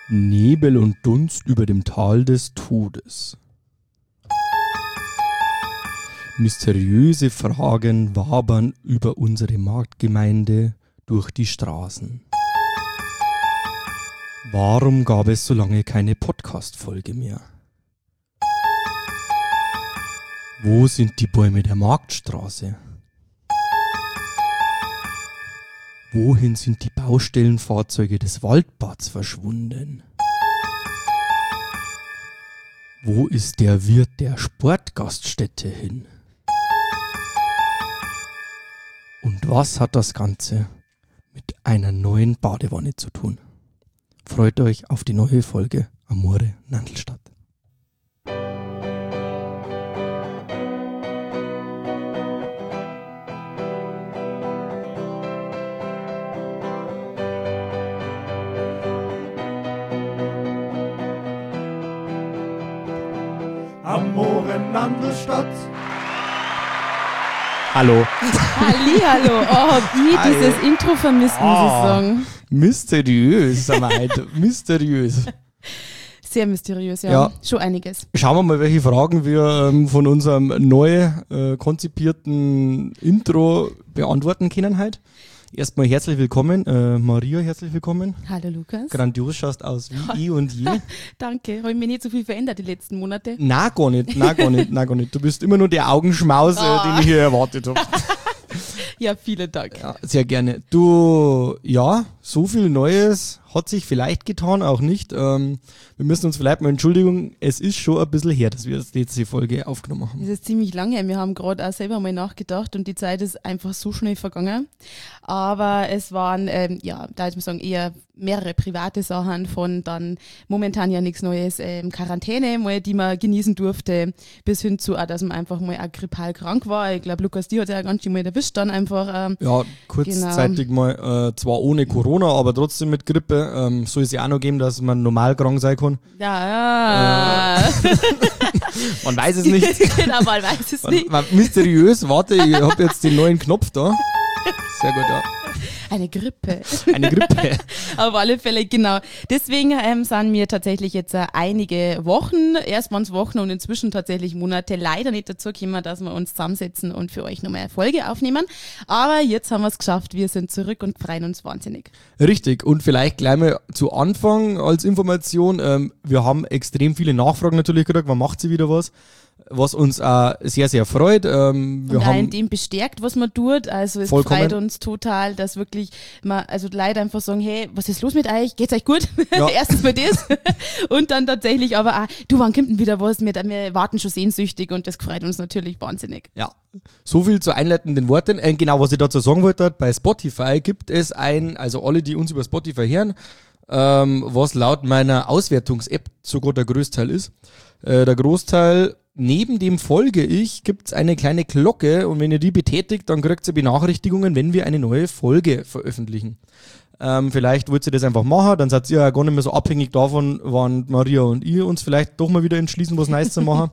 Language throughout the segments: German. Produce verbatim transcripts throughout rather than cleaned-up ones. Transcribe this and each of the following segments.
Nebel und Dunst über dem Tal des Todes. Mysteriöse Fragen wabern über unsere Marktgemeinde durch die Straßen. Warum gab es so lange keine Podcast-Folge mehr? Wo sind die Bäume der Marktstraße? Wohin sind die Baustellenfahrzeuge des Waldbads verschwunden? Wo ist der Wirt der Sportgaststätte hin? Und was hat das Ganze mit einer neuen Badewanne zu tun? Freut euch auf die neue Folge Amore Nandelstadt. Amore Nandelstadt. Hallo. Hallihallo. Oh, wie Hallo. dieses Intro vermisst, muss ich sagen. Mysteriös, sagen wir heute. Mysteriös. Sehr mysteriös, ja. Ja. Schon einiges. Schauen wir mal, welche Fragen wir ähm, von unserem neu äh, konzipierten Intro beantworten können heute. Erstmal herzlich willkommen, äh, Maria, herzlich willkommen. Hallo Lukas. Grandios, schaust aus wie eh und je. Danke. Habe ich mir nicht so viel verändert die letzten Monate. Na gar nicht, na gar nicht, na gar nicht. Du bist immer nur der Augenschmaus, äh, Ah. den ich hier erwartet habe. Ja, vielen Dank. Ja, sehr gerne. Du, ja, so viel Neues hat sich vielleicht getan, auch nicht. Ähm, wir müssen uns vielleicht mal entschuldigen, es ist schon ein bisschen her, dass wir die letzte Folge aufgenommen haben. Das ist ziemlich lange. Wir haben gerade auch selber mal nachgedacht und die Zeit ist einfach so schnell vergangen. Aber es waren, ähm, ja, da würde ich sagen, eher mehrere private Sachen von dann momentan ja nichts Neues, ähm, Quarantäne, mal, die man genießen durfte, bis hin zu, auch, dass man einfach mal auch grippal krank war. Ich glaube, Lukas, die hat ja ganz schön mal erwischt dann einfach. Ähm, Ja, kurzzeitig Genau. mal, äh, zwar ohne Corona, aber trotzdem mit Grippe. Ähm, soll es ja auch noch geben, dass man normal krank sein kann. Ja, ja. Man weiß es nicht. Genau, man weiß es Man, nicht. man, mysteriös, warte, ich habe jetzt den neuen Knopf da. Sehr gut, ja. Eine Grippe. Eine Grippe. Auf alle Fälle, genau. Deswegen ähm, sind wir tatsächlich jetzt äh, einige Wochen, erst waren es Wochen und inzwischen tatsächlich Monate, leider nicht dazu gekommen, dass wir uns zusammensetzen und für euch nochmal eine Folge aufnehmen. Aber jetzt haben wir es geschafft, wir sind zurück und freuen uns wahnsinnig. Richtig, und vielleicht gleich mal zu Anfang als Information, ähm, wir haben extrem viele Nachfragen natürlich gekriegt, wann macht sie wieder was, was uns auch sehr, sehr freut. Ähm, wir und auch in haben dem bestärkt, was man tut. Also es Vollkommen. freut uns total, dass wirklich man, also Leute einfach sagen, hey, was ist los mit euch? Geht's euch gut? Ja. Erstens mal das. Und dann tatsächlich aber auch, du, wann kommt denn wieder was? Wir, wir warten schon sehnsüchtig und das freut uns natürlich wahnsinnig. ja, so viel zu einleitenden Worten. Äh, genau, was ich dazu sagen wollte, bei Spotify gibt es ein, also alle, die uns über Spotify hören, ähm, was laut meiner Auswertungs-App sogar der Großteil ist. Äh, der Großteil, neben dem folge ich, gibt's eine kleine Glocke und wenn ihr die betätigt, dann kriegt ihr Benachrichtigungen, wenn wir eine neue Folge veröffentlichen. Ähm, vielleicht wollt ihr das einfach machen, dann seid ihr ja gar nicht mehr so abhängig davon, wann Maria und ich uns vielleicht doch mal wieder entschließen, was Neues zu machen.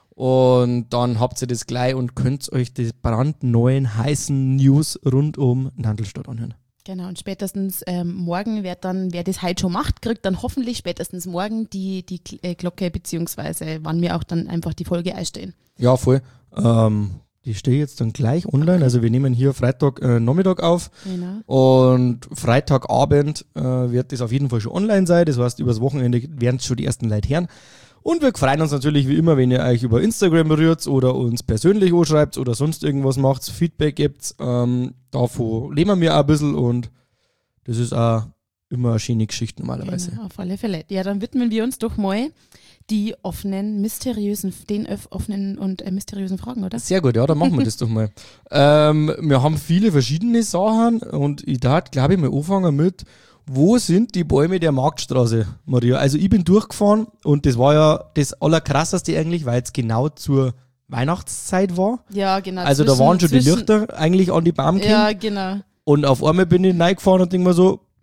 Und dann habt ihr das gleich und könnt euch die brandneuen, heißen News rund um Nandelstadt anhören. Genau, und spätestens ähm, morgen, wer dann, wer das heute schon macht, kriegt dann hoffentlich spätestens morgen die, die Gl- äh, Glocke, beziehungsweise wann wir auch dann einfach die Folge einstellen. Ja, voll. Ähm, die stehe jetzt dann gleich online. Also wir nehmen hier Freitag äh, Nachmittag auf Genau. und Freitagabend äh, wird das auf jeden Fall schon online sein. Das heißt, übers Wochenende werden es schon die ersten Leute hören. Und wir freuen uns natürlich wie immer, wenn ihr euch über Instagram berührt oder uns persönlich anschreibt oder sonst irgendwas macht, Feedback gibt. Ähm, davon leben wir auch ein bisschen und das ist auch immer eine schöne Geschichte normalerweise. Genau, auf alle Fälle. Ja, dann widmen wir uns doch mal die offenen, mysteriösen, den öff- offenen und äh, mysteriösen Fragen, oder? Sehr gut, ja, dann machen wir das doch mal. Ähm, wir haben viele verschiedene Sachen und ich darf, glaube ich, mal anfangen mit, wo sind die Bäume der Marktstraße, Maria? Also ich bin durchgefahren und das war ja das Allerkrasseste eigentlich, weil es genau zur Weihnachtszeit war. Ja, genau. Also da zwischen- waren schon die zwischen- Lichter eigentlich an die Baumkind Ja, genau. und auf einmal bin ich reingefahren und denke mir so,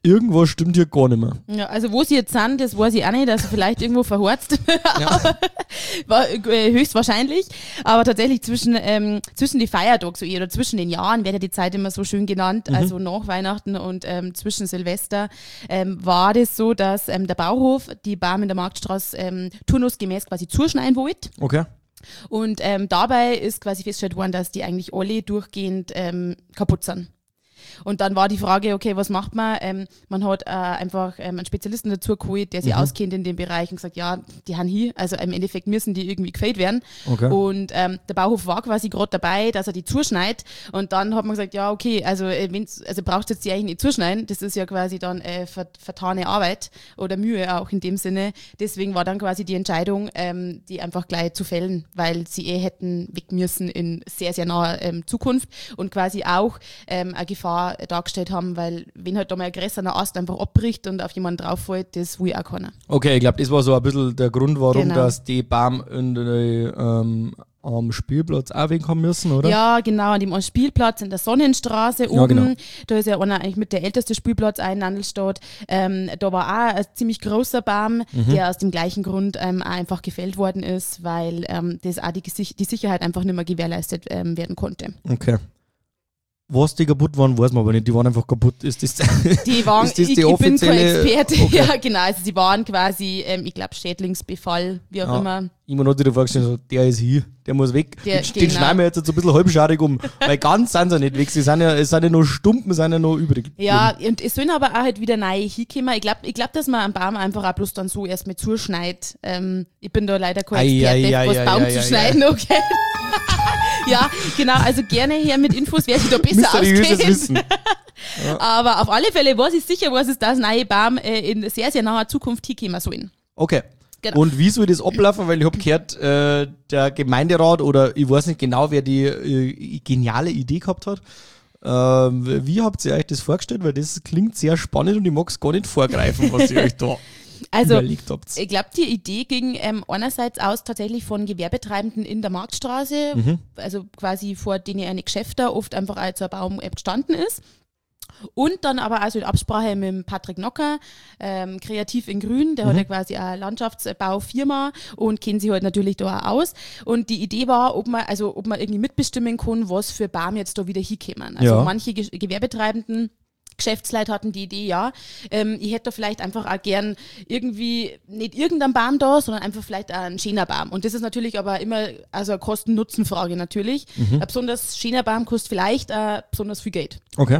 irgendwas stimmt hier gar nicht mehr. Ja, also wo sie jetzt sind, das weiß ich auch nicht, also vielleicht irgendwo verhorzt, ja. War, äh, höchstwahrscheinlich, aber tatsächlich zwischen, ähm, zwischen die Feiertage so eher, oder zwischen den Jahren wird ja die Zeit immer so schön genannt, mhm. also nach Weihnachten und ähm, zwischen Silvester ähm, war das so, dass ähm, der Bauhof die Baum in der Marktstraße ähm, turnusgemäß quasi zuschneiden wollte. Okay. Und ähm, dabei ist quasi festgestellt worden, dass die eigentlich alle durchgehend ähm, kaputt sind. Und dann war die Frage, okay, was macht man? Ähm, man hat äh, einfach ähm, einen Spezialisten dazu geholt, der sich mhm. auskennt in dem Bereich und gesagt, ja, die haben hier, also im Endeffekt müssen die irgendwie gefällt werden. Okay. Und ähm, der Bauhof war quasi gerade dabei, dass er die zuschneidet. Und dann hat man gesagt, ja, okay, also, äh, wenn's, also brauchst du jetzt die eigentlich nicht zuschneiden. Das ist ja quasi dann äh, vert- vertane Arbeit oder Mühe auch in dem Sinne. Deswegen war dann quasi die Entscheidung, ähm, die einfach gleich zu fällen, weil sie eh hätten weg müssen in sehr, sehr naher ähm, Zukunft und quasi auch ähm, eine Gefahr dargestellt haben, weil wenn halt da mal ein größerer Ast einfach abbricht und auf jemanden drauffällt, das will auch keiner. Okay, ich glaube, das war so ein bisschen der Grund, warum genau. dass die Baum in die, ähm, am Spielplatz auch wegkommen müssen, oder? Ja, genau, an dem Spielplatz in der Sonnenstraße oben, ja, genau. Da ist ja einer eigentlich mit der älteste Spielplatz in Nandelstadt. Ähm, da war auch ein ziemlich großer Baum, mhm. der aus dem gleichen Grund ähm, auch einfach gefällt worden ist, weil ähm, das auch die, die Sicherheit einfach nicht mehr gewährleistet ähm, werden konnte. Okay. Was die kaputt waren, weiß man aber nicht. Die waren einfach kaputt. Ist das die, waren, ist das die ich, ich bin kein Experte. Okay. Ja, genau. Also sie waren quasi, ähm, ich glaube, Schädlingsbefall, wie auch ja. immer. Immer noch dir vorgestellt, so, der ist hier, der muss weg. Der, den den genau. schneiden wir jetzt so ein bisschen halbscharig um. Weil ganz sind sie nicht weg. Sie sind ja, es sind ja noch Stumpen, sind ja noch übrig. Ja, und es sollen aber auch halt wieder neue hinkommen. Ich glaube, ich glaub, dass man einen Baum einfach auch bloß dann so erstmal zuschneidet. Ähm, ich bin da leider kein Experte, ai, was ai, Baum ai, zu ai, schneiden, ai. Okay. Ja, genau, also gerne her mit Infos, wer sich da besser auskennt. Wissen. Ja. Aber auf alle Fälle weiß ich sicher, was ist das neue Baum äh, in sehr, sehr naher Zukunft hinkommen sollen. Okay. Genau. Und wie soll das ablaufen? Weil ich habe gehört, äh, der Gemeinderat oder ich weiß nicht genau, wer die äh, geniale Idee gehabt hat. Äh, wie habt ihr euch das vorgestellt? Weil das klingt sehr spannend und ich mag es gar nicht vorgreifen, was ihr euch da also, überlegt habt. Ich glaube, die Idee ging ähm, einerseits aus tatsächlich von Gewerbetreibenden in der Marktstraße, mhm. also quasi vor denen eine Geschäfte oft einfach als so ein Baum gestanden ist. Und dann aber also in Absprache mit dem Patrick Nocker, ähm, kreativ in Grün, der mhm. hat ja quasi eine Landschaftsbaufirma und kennt sich halt natürlich da auch aus. Und die Idee war, ob man, also ob man irgendwie mitbestimmen kann, was für Baum jetzt da wieder hinkommen. Also ja. manche Ge- Gewerbetreibenden Geschäftsleute hatten die Idee, ja, ähm, ich hätte da vielleicht einfach auch gern irgendwie nicht irgendein Baum da, sondern einfach vielleicht auch einen schöner Baum. Und das ist natürlich aber immer also eine Kosten-Nutzen-Frage natürlich. Mhm. Ein besonders schöner Baum kostet vielleicht äh, besonders viel Geld. Okay.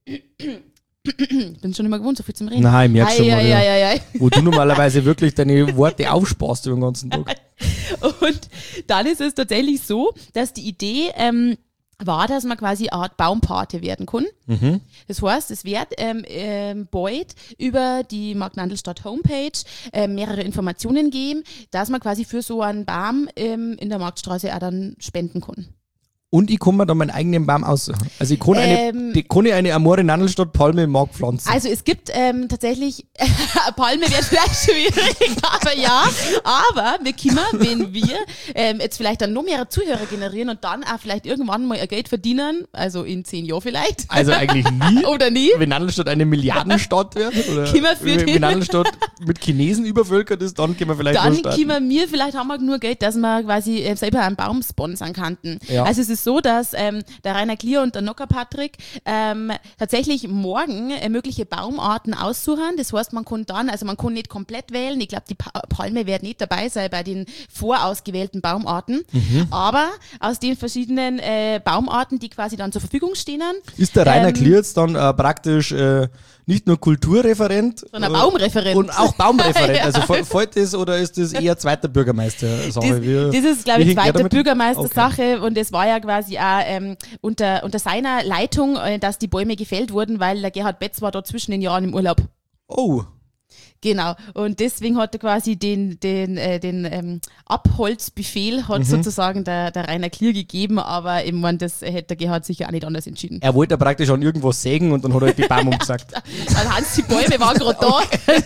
Ich bin schon immer gewohnt, so viel zum Reden. Nein, merkst schon mal, ja. Ja, ja, ja. Wo du normalerweise wirklich deine Worte aufsparst über den ganzen Tag. Und dann ist es tatsächlich so, dass die Idee ähm, war, dass man quasi eine Art Baumpate werden kann. Mhm. Das heißt, es wird ähm, ähm, bald über die Markt-Nandelstadt Homepage äh, mehrere Informationen geben, dass man quasi für so einen Baum ähm, in der Marktstraße auch dann spenden kann. Und ich kann mir da meinen eigenen Baum aussuchen. Also ich kann eine, ähm, die, kann ich eine Amore Nandelstadt Palme im Markt pflanzen. Also es gibt ähm, tatsächlich, Palme wäre vielleicht schwierig, aber ja, aber wir können, wenn wir ähm, jetzt vielleicht dann noch mehr Zuhörer generieren und dann auch vielleicht irgendwann mal ihr Geld verdienen, also in zehn Jahren vielleicht. Also eigentlich nie. Oder nie. Wenn Nandelstadt eine Milliardenstadt wird. Oder können wir für wenn Nandelstadt mit Chinesen übervölkert ist, dann können wir vielleicht Dann können wir, vielleicht haben wir nur Geld, dass wir quasi äh, selber einen Baum sponsern könnten. Ja. Also es ist so, dass ähm, der Rainer Klier und der Nocker Patrick ähm, tatsächlich morgen äh, mögliche Baumarten aussuchen. Das heißt, man kann dann, also man kann nicht komplett wählen. Ich glaube, die pa- Palme wird nicht dabei sein bei den vorausgewählten Baumarten. Mhm. Aber aus den verschiedenen äh, Baumarten, die quasi dann zur Verfügung stehen. Ist der Rainer ähm, Klier jetzt dann äh, praktisch äh, nicht nur Kulturreferent, sondern äh, Baumreferent. Und auch Baumreferent. Ja. Also fällt das oder ist das eher zweiter Bürgermeister-Sache? Das, das ist, glaube ich, zweite Bürgermeister-Sache okay. Und es war ja quasi auch ähm, unter, unter seiner Leitung, äh, dass die Bäume gefällt wurden, weil der Gerhard Betz war da zwischen den Jahren im Urlaub. Oh. Genau, und deswegen hat er quasi den, den, äh, den ähm, Abholzbefehl hat mhm. sozusagen der, der Rainer Klier gegeben, aber ich meine, das hätte der Gerhard sicher auch nicht anders entschieden. Er wollte praktisch an irgendwas sägen und dann hat er halt die Bäume umgesagt. Dann Hans, die Bäume waren gerade da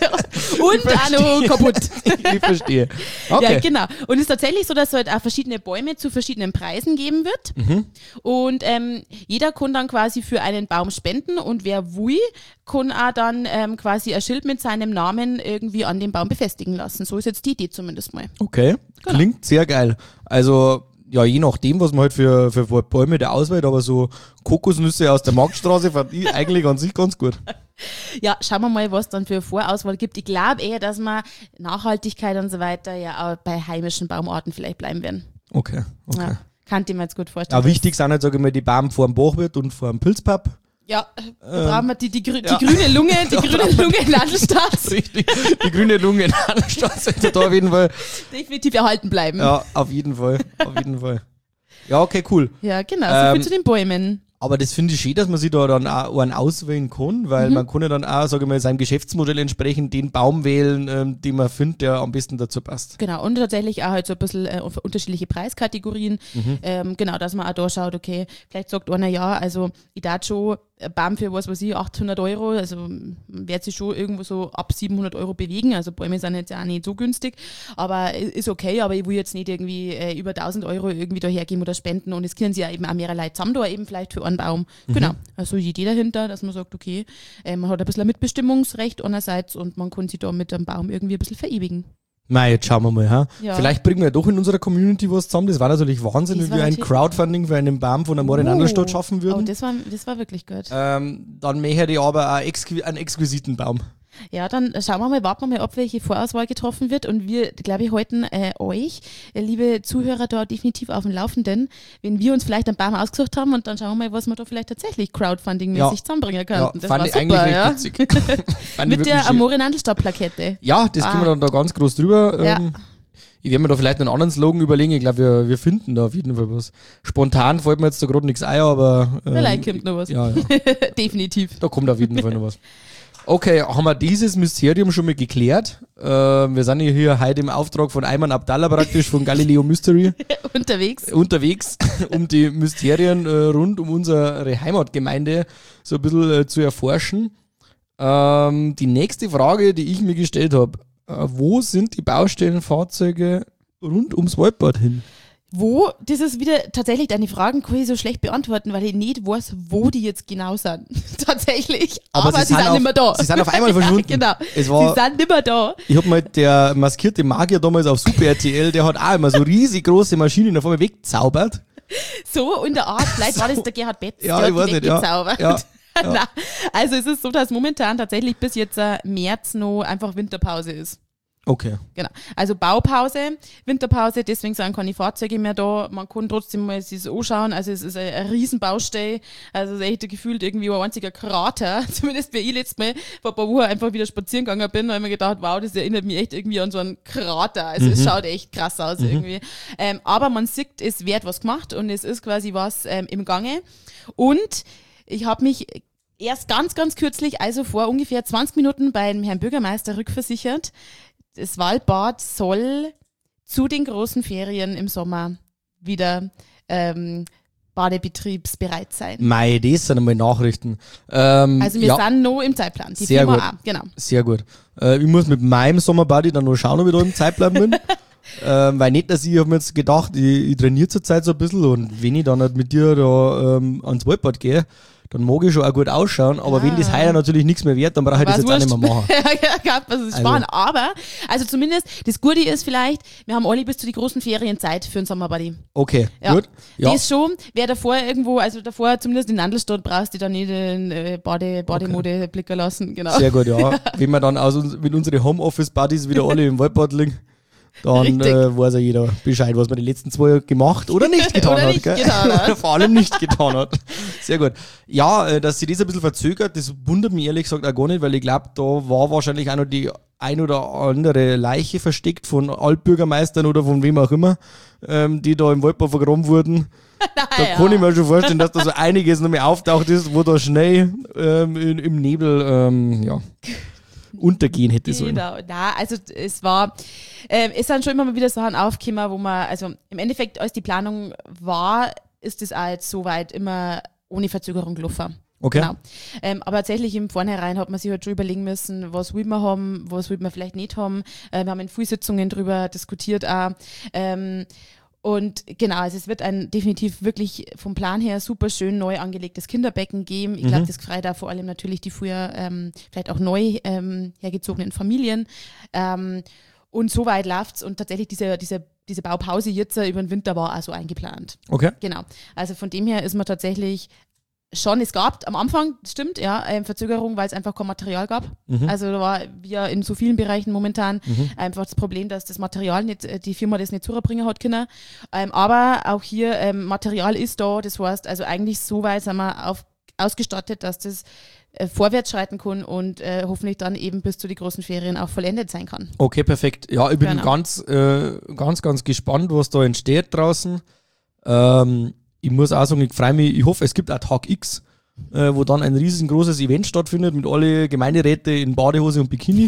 und auch noch kaputt. Ich verstehe. Okay. Ja, genau. Und es ist tatsächlich so, dass es halt auch verschiedene Bäume zu verschiedenen Preisen geben wird. Mhm. Und ähm, jeder kann dann quasi für einen Baum spenden und wer will, kann auch dann ähm, quasi ein Schild mit seinem Namen irgendwie an den Baum befestigen lassen. So ist jetzt die Idee zumindest mal. Okay, genau. Klingt sehr geil. Also, ja, je nachdem, was man halt für, für Bäume da auswählt, aber so Kokosnüsse aus der Marktstraße fand ich eigentlich an sich ganz gut. Ja, schauen wir mal, was dann für Vorauswahl gibt. Ich glaube eher, dass wir Nachhaltigkeit und so weiter ja auch bei heimischen Baumarten vielleicht bleiben werden. Okay, okay. Ja, kann ich mir jetzt gut vorstellen. Ja, wichtig sind halt, sage ich mal, die Bäume vor dem Bachwirt und vor dem Pilzpap. Ja, da ähm, brauchen wir die, die, grü- ja. die grüne Lunge, die grüne Lunge in Nadelstadt. Richtig, die grüne Lunge in Nadelstadt sollte da auf jeden Fall definitiv erhalten bleiben. Ja, auf jeden Fall, auf jeden Fall. Ja, okay, cool. Ja, genau, so ähm, viel zu den Bäumen. Aber das finde ich schön, dass man sich da dann auch einen auswählen kann, weil mhm. man kann ja dann auch, sage ich mal, seinem Geschäftsmodell entsprechend den Baum wählen, ähm, den man findet, der am besten dazu passt. Genau, und tatsächlich auch halt so ein bisschen äh, unterschiedliche Preiskategorien. Mhm. Ähm, genau, dass man auch da schaut, okay, vielleicht sagt einer, ja, also ich darf schon ein Baum für was weiß ich, achthundert Euro, also man wird sich schon irgendwo so ab siebenhundert Euro bewegen, also Bäume sind jetzt ja auch nicht so günstig, aber ist okay, aber ich will jetzt nicht irgendwie äh, über tausend Euro irgendwie da hergeben oder spenden und es können sich ja eben auch mehrere Leute zusammen da eben vielleicht für einen Baum. Mhm. Genau, also die Idee dahinter, dass man sagt, okay, äh, man hat ein bisschen ein Mitbestimmungsrecht einerseits und man kann sich da mit einem Baum irgendwie ein bisschen verewigen. Mei, jetzt schauen wir mal, ha? Ja. Vielleicht bringen wir doch in unserer Community was zusammen. Das war natürlich Wahnsinn, Das wie war wir ein natürlich Crowdfunding für einen Baum von der Morin Anderstadt schaffen würden. Oh, das war, das war wirklich gut. Ähm, dann möchte ich aber auch exqui- einen exquisiten Baum. Ja, dann schauen wir mal, warten wir mal ab, welche Vorauswahl getroffen wird und wir, glaube ich, halten äh, euch, äh, liebe Zuhörer, da definitiv auf dem Laufenden, wenn wir uns vielleicht einen Baum ausgesucht haben und dann schauen wir mal, was wir da vielleicht tatsächlich Crowdfunding-mäßig ja. zusammenbringen Ja, könnten. Das fand war ich super, eigentlich ja. recht witzig. Mit der Amore Nadelstadt-Plakette. Ja, das ah. können wir dann da ganz groß drüber. Ja. Ähm, ich werde mir da vielleicht einen anderen Slogan überlegen. Ich glaube, wir, wir finden da auf jeden Fall was. Spontan fällt mir jetzt da gerade nichts ein, aber ähm, vielleicht kommt noch was. Ja, ja. Definitiv. Da kommt auf jeden Fall noch was. Okay, haben wir dieses Mysterium schon mal geklärt? Äh, wir sind ja hier heute im Auftrag von Ayman Abdallah praktisch, von Galileo Mystery. Unterwegs. Unterwegs, um die Mysterien äh, rund um unsere Heimatgemeinde so ein bisschen äh, zu erforschen. Ähm, die nächste Frage, die ich mir gestellt habe, äh, wo sind die Baustellenfahrzeuge rund ums Waldbad hin? Wo, das ist wieder tatsächlich deine Fragen, kann ich so schlecht beantworten, weil ich nicht weiß, wo die jetzt genau sind. Tatsächlich. Aber, Aber sie, sie sind sind auf, nicht mehr da. Sie sind auf einmal verschwunden. Ja, genau. Es war, sie sind nicht mehr da. Ich hab mal, der maskierte Magier damals auf Super R T L, der hat auch immer so riesig große Maschinen auf einmal weggezaubert. So in der Art, vielleicht war das der Gerhard Betz, Ja, der ich hat weiß die nicht, ja. weggezaubert. Ja, ja. Nein. Also es ist so, dass momentan tatsächlich bis jetzt äh, März noch einfach Winterpause ist. Okay. Genau. Also Baupause, Winterpause, deswegen sind keine Fahrzeuge mehr da. Man kann trotzdem mal sich anschauen. Also es ist ein, ein Riesenbaustell. Also es ist echt gefühlt irgendwie ein einziger Krater. Zumindest wie ich letztes Mal vor ein paar Wochen einfach wieder spazieren gegangen bin, habe ich mir gedacht, wow, das erinnert mich echt irgendwie an so einen Krater. Also mhm. es schaut echt krass aus mhm. irgendwie. Ähm, aber man sieht, es wird was gemacht und es ist quasi was ähm, im Gange. Und ich habe mich erst ganz, ganz kürzlich, also vor ungefähr zwanzig Minuten beim Herrn Bürgermeister rückversichert, das Waldbad soll zu den großen Ferien im Sommer wieder ähm, badebetriebsbereit sein. Mei, das sind einmal Nachrichten. Ähm, also wir ja, sind noch im Zeitplan. Die sehr Firma gut. auch, genau. Sehr gut. Äh, ich muss mit meinem Sommerbuddy dann noch schauen, ob ich da im Zeitplan bin. ähm, weil nicht, dass ich hab mir jetzt gedacht, ich, ich trainiere zurzeit so ein bisschen und wenn ich dann halt mit dir da ähm, ans Waldbad gehe, dann mag ich schon auch gut ausschauen, aber ah. wenn das heuer natürlich nichts mehr wird, dann brauche ich das jetzt auch nicht mehr machen. ja, das ist spannend. Also. Aber, also zumindest, das Gute ist vielleicht, wir haben alle bis zu die großen Ferien Zeit für einen Sommerbuddy. Okay, ja. gut. Ja. Das schon, wer davor irgendwo, also davor zumindest in Nadelstadt brauchst du da nicht in äh, Bade, Bademode okay. blicken lassen, genau. Sehr gut, ja. Wenn wir dann aus uns, wenn unsere Homeoffice-Buddies wieder alle im Waldbad liegen, dann äh, weiß ja jeder Bescheid, was man die letzten zwei Jahre gemacht oder nicht getan oder hat. Nicht gell? getan hat. Vor allem nicht getan hat. Sehr gut. Ja, äh, dass sich das ein bisschen verzögert, das wundert mich ehrlich gesagt auch gar nicht, weil ich glaube, da war wahrscheinlich auch noch die ein oder andere Leiche versteckt von Altbürgermeistern oder von wem auch immer, ähm, die da im Waldbad vergraben wurden. Na, Da ja. kann ich mir schon vorstellen, dass da so einiges noch mehr auftaucht ist, wo da Schnee ähm, in, im Nebel, ähm, ja. untergehen hätte sollen. Genau, na, also es war, äh, es sind schon immer mal wieder Sachen aufgekommen, wo man, also im Endeffekt, als die Planung war, ist es auch jetzt soweit immer ohne Verzögerung gelaufen. Okay. Genau. Ähm, aber tatsächlich im Vornherein hat man sich halt schon überlegen müssen, was will man haben, was will man vielleicht nicht haben. Äh, wir haben in vielen Sitzungen drüber diskutiert auch. Ähm, Und genau, also es wird ein definitiv wirklich vom Plan her super schön neu angelegtes Kinderbecken geben. Ich glaube, Mhm. das freut auch vor allem natürlich die früher ähm, vielleicht auch neu ähm, hergezogenen Familien. Ähm, und so weit läuft's und tatsächlich diese, diese, diese Baupause jetzt über den Winter war auch so eingeplant. Okay. Genau. Also von dem her ist man tatsächlich schon, es gab am Anfang, stimmt, ja, ähm, Verzögerung, weil es einfach kein Material gab. Mhm. Also da war ja in so vielen Bereichen momentan Mhm. einfach das Problem, dass das Material nicht, äh, die Firma das nicht zubringen hat können. Ähm, aber auch hier, ähm, Material ist da, das heißt, also eigentlich so weit sind wir auf, ausgestattet, dass das äh, vorwärts schreiten kann und äh, hoffentlich dann eben bis zu den großen Ferien auch vollendet sein kann. Okay, perfekt. Ja, ich bin Genau. ganz, äh, ganz, ganz gespannt, was da entsteht draußen. Ähm, ich muss auch sagen, ich freue mich, ich hoffe, es gibt auch Tag X, äh, wo dann ein riesengroßes Event stattfindet mit alle Gemeinderäte in Badehose und Bikini.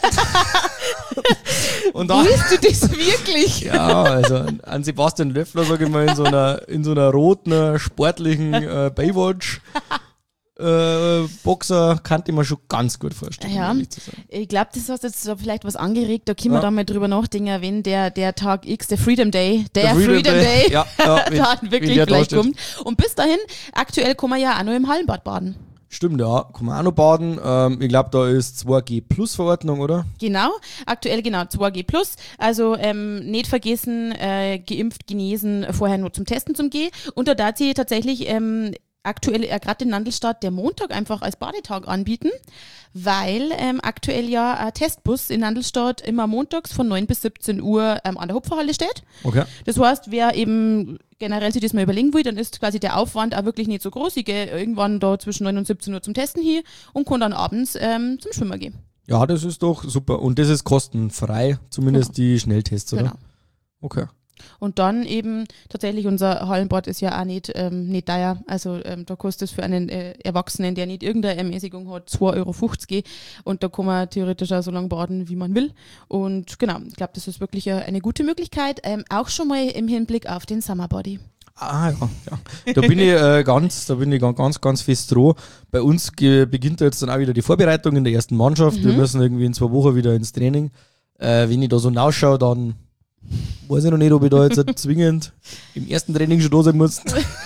Und dann, Willst du das wirklich? ja, also an- an Sebastian Löffler, sage ich mal, in so einer, in so einer roten, äh, sportlichen äh, Baywatch äh, Boxer kann ich mir schon ganz gut vorstellen. Ja. um ehrlich zu sein. Ich glaube, das hast jetzt so vielleicht was angeregt, da können Ja. wir dann mal drüber nachdenken, wenn der, der Tag X, der Freedom Day, der, Der Freedom Freedom, Day. Day, Ja, ja, wenn- dann wenn wirklich der da vielleicht steht. kommt. Und bis dahin, aktuell kann man ja auch noch im Hallenbad baden. Stimmt, ja, kann man auch noch baden. Ähm, ich glaube, da ist zwei G Plus Verordnung, oder? Genau, aktuell genau zwei G plus. Also ähm, nicht vergessen, äh, geimpft, genesen, vorher nur zum Testen zum G. Und da darf sie tatsächlich ähm, aktuell, äh, gerade in Nandelstadt, der Montag einfach als Badetag anbieten, weil ähm, aktuell ja ein Testbus in Nandelstadt immer montags von neun bis siebzehn Uhr ähm, an der Hopferhalle steht. Okay. Das heißt, wer eben generell sich das mal überlegen will, dann ist quasi der Aufwand auch wirklich nicht so groß. Ich gehe irgendwann da zwischen neun und siebzehn Uhr zum Testen hier und kann dann abends ähm, zum Schwimmen gehen. Ja, das ist doch super. Und das ist kostenfrei, zumindest die Schnelltests, oder? Genau. Okay. Und dann eben tatsächlich unser Hallenbad ist ja auch nicht, ähm, nicht teuer. Also ähm, da kostet es für einen äh, Erwachsenen, der nicht irgendeine Ermäßigung hat, zwei Euro fünfzig und da kann man theoretisch auch so lange baden, wie man will. Und genau, ich glaube, das ist wirklich eine, eine gute Möglichkeit. Ähm, auch schon mal im Hinblick auf den Summerbody. Ah, ja, ja. Da bin ich äh, ganz, da bin ich ganz, ganz, ganz fest dran. Bei uns ge- beginnt jetzt dann auch wieder die Vorbereitung in der ersten Mannschaft. Mhm. Wir müssen irgendwie in zwei Wochen wieder ins Training. Äh, wenn ich da so nachschaue, dann weiß ich noch nicht, ob ich da jetzt zwingend im ersten Training schon da sein muss.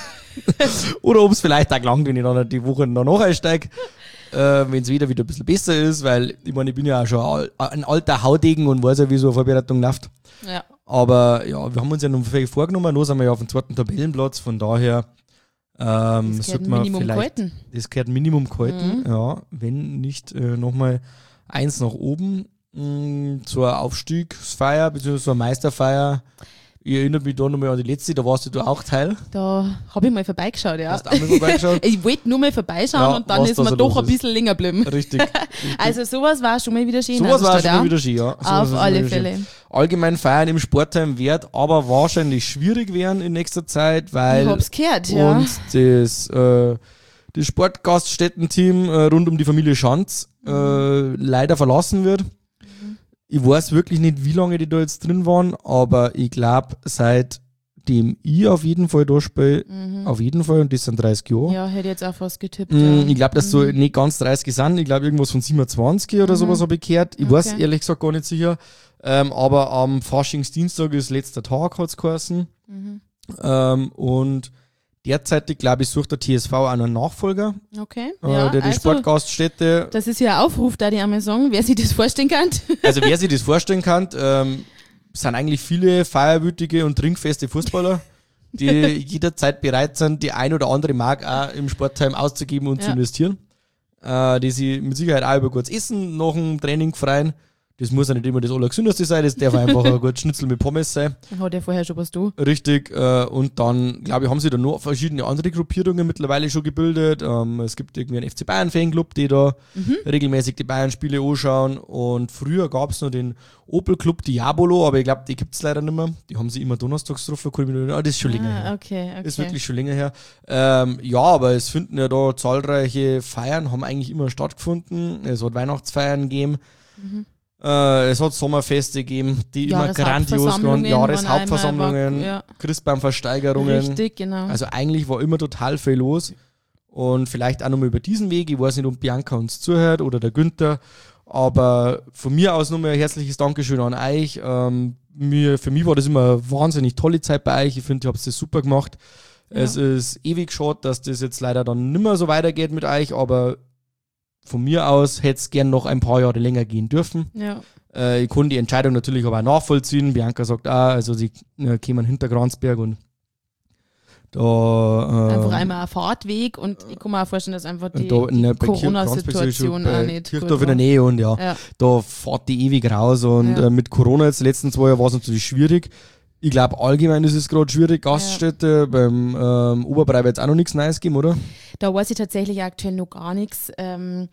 Oder ob es vielleicht auch gelangt, wenn ich dann die Woche danach einsteige. Äh, wenn es wieder wieder ein bisschen besser ist, weil ich meine, ich bin ja auch schon al- ein alter Haudegen und weiß ja, wie so eine Vorbereitung läuft. Ja. Aber ja, wir haben uns ja noch viel vorgenommen, nur sind wir ja auf dem zweiten Tabellenplatz, von daher ähm, Das sollte gehört man Minimum vielleicht, gehalten. das gehört Minimum gehalten, Mhm. ja, wenn nicht äh, nochmal eins nach oben, mh, zur Aufstiegsfeier, beziehungsweise zur Meisterfeier. Ich erinnere mich da nochmal an die letzte, da warst du da auch Teil. Da habe ich mal vorbeigeschaut, ja. Hast du auch mal vorbeigeschaut? Ich wollte nur mal vorbeischauen Ja, und dann was ist da man so doch los ein ist. bisschen länger geblieben. Richtig. Also sowas war schon mal wieder schön. Sowas war Nandelstadt schon mal auch. wieder schön, ja. Sowas war Auf schon alle wieder schön. Fälle. Allgemein feiern im Sportheim wird aber wahrscheinlich schwierig werden in nächster Zeit, weil Ich hab's gehört, ja. und das, äh, das Sportgaststättenteam äh, rund um die Familie Schanz äh, leider verlassen wird. Ich weiß wirklich nicht, wie lange die da jetzt drin waren, aber ich glaube, seitdem ich auf jeden Fall da spiele, auf jeden Fall, und das sind dreißig Jahre. Ja, hätte jetzt auch fast getippt. Mm, ja. Ich glaube, dass so nicht ganz dreißig sind. Ich glaube, irgendwas von siebenundzwanzig oder sowas habe ich gehört. Ich weiß Okay. ehrlich gesagt gar nicht sicher. Ähm, aber am Faschingsdienstag ist letzter Tag, hat es geheißen. Ähm, und derzeitig, glaube ich, sucht der T S V auch einen Nachfolger, Okay. äh, ja, der die also, Sportgaststätte, das ist ja ein Aufruf, da die einmal sagen, wer sich das vorstellen kann. also wer sich das vorstellen kann, ähm, sind eigentlich viele feierwütige und trinkfeste Fußballer, die jederzeit bereit sind, die ein oder andere Mark auch im Sportheim auszugeben und Ja. zu investieren. Äh, die sich mit Sicherheit auch über kurz Essen nach dem Training freuen. Das muss ja nicht immer das Allergesündeste sein, das darf einfach ein gutes Schnitzel mit Pommes sein. Hat ja vorher schon was du. Richtig, äh, und dann, glaube ich, haben sie da noch verschiedene andere Gruppierungen mittlerweile schon gebildet. Ähm, es gibt irgendwie einen F C Bayern-Fanclub, die da mhm. regelmäßig die Bayern-Spiele anschauen. Und früher gab es noch den Opel-Club Diabolo, aber ich glaube, die gibt es leider nicht mehr. Die haben sie immer donnerstags drauf verkündet. Ah, das ist schon ah, länger her. Okay, okay. Das ist wirklich schon länger her. Ähm, ja, aber es finden ja da zahlreiche Feiern, haben eigentlich immer stattgefunden. Es hat Weihnachtsfeiern gegeben. Mhm. Äh, es hat Sommerfeste gegeben, die immer grandios waren. Jahreshauptversammlungen, ja. Christbaumversteigerungen. Richtig, genau. Also eigentlich war immer total viel los. Und vielleicht auch nochmal über diesen Weg. Ich weiß nicht, ob Bianca uns zuhört oder der Günther. Aber von mir aus nochmal ein herzliches Dankeschön an euch. Ähm, mir, für mich war das immer eine wahnsinnig tolle Zeit bei euch. Ich finde, ihr habt das super gemacht. Ja. Es ist ewig schade, dass das jetzt leider dann nicht mehr so weitergeht mit euch, aber von mir aus hätte es gern noch ein paar Jahre länger gehen dürfen. Ja. Äh, ich konnte die Entscheidung natürlich aber auch nachvollziehen. Bianca sagt auch, also sie äh, kämen hinter Gransberg und da... Äh, einfach einmal ein Fahrtweg und ich kann mir auch vorstellen, dass einfach die, da, die ne, Corona-Situation auch nicht Kirchdorf in der Nähe und ja, ja, da fährt die ewig raus und ja. äh, mit Corona jetzt die letzten zwei Jahre war es natürlich schwierig. Ich glaube, allgemein ist es gerade schwierig. Gaststätte, ja. beim ähm, Oberbrei wird es auch noch nichts Neues geben, oder? Da weiß ich tatsächlich aktuell noch gar nichts. Ähm,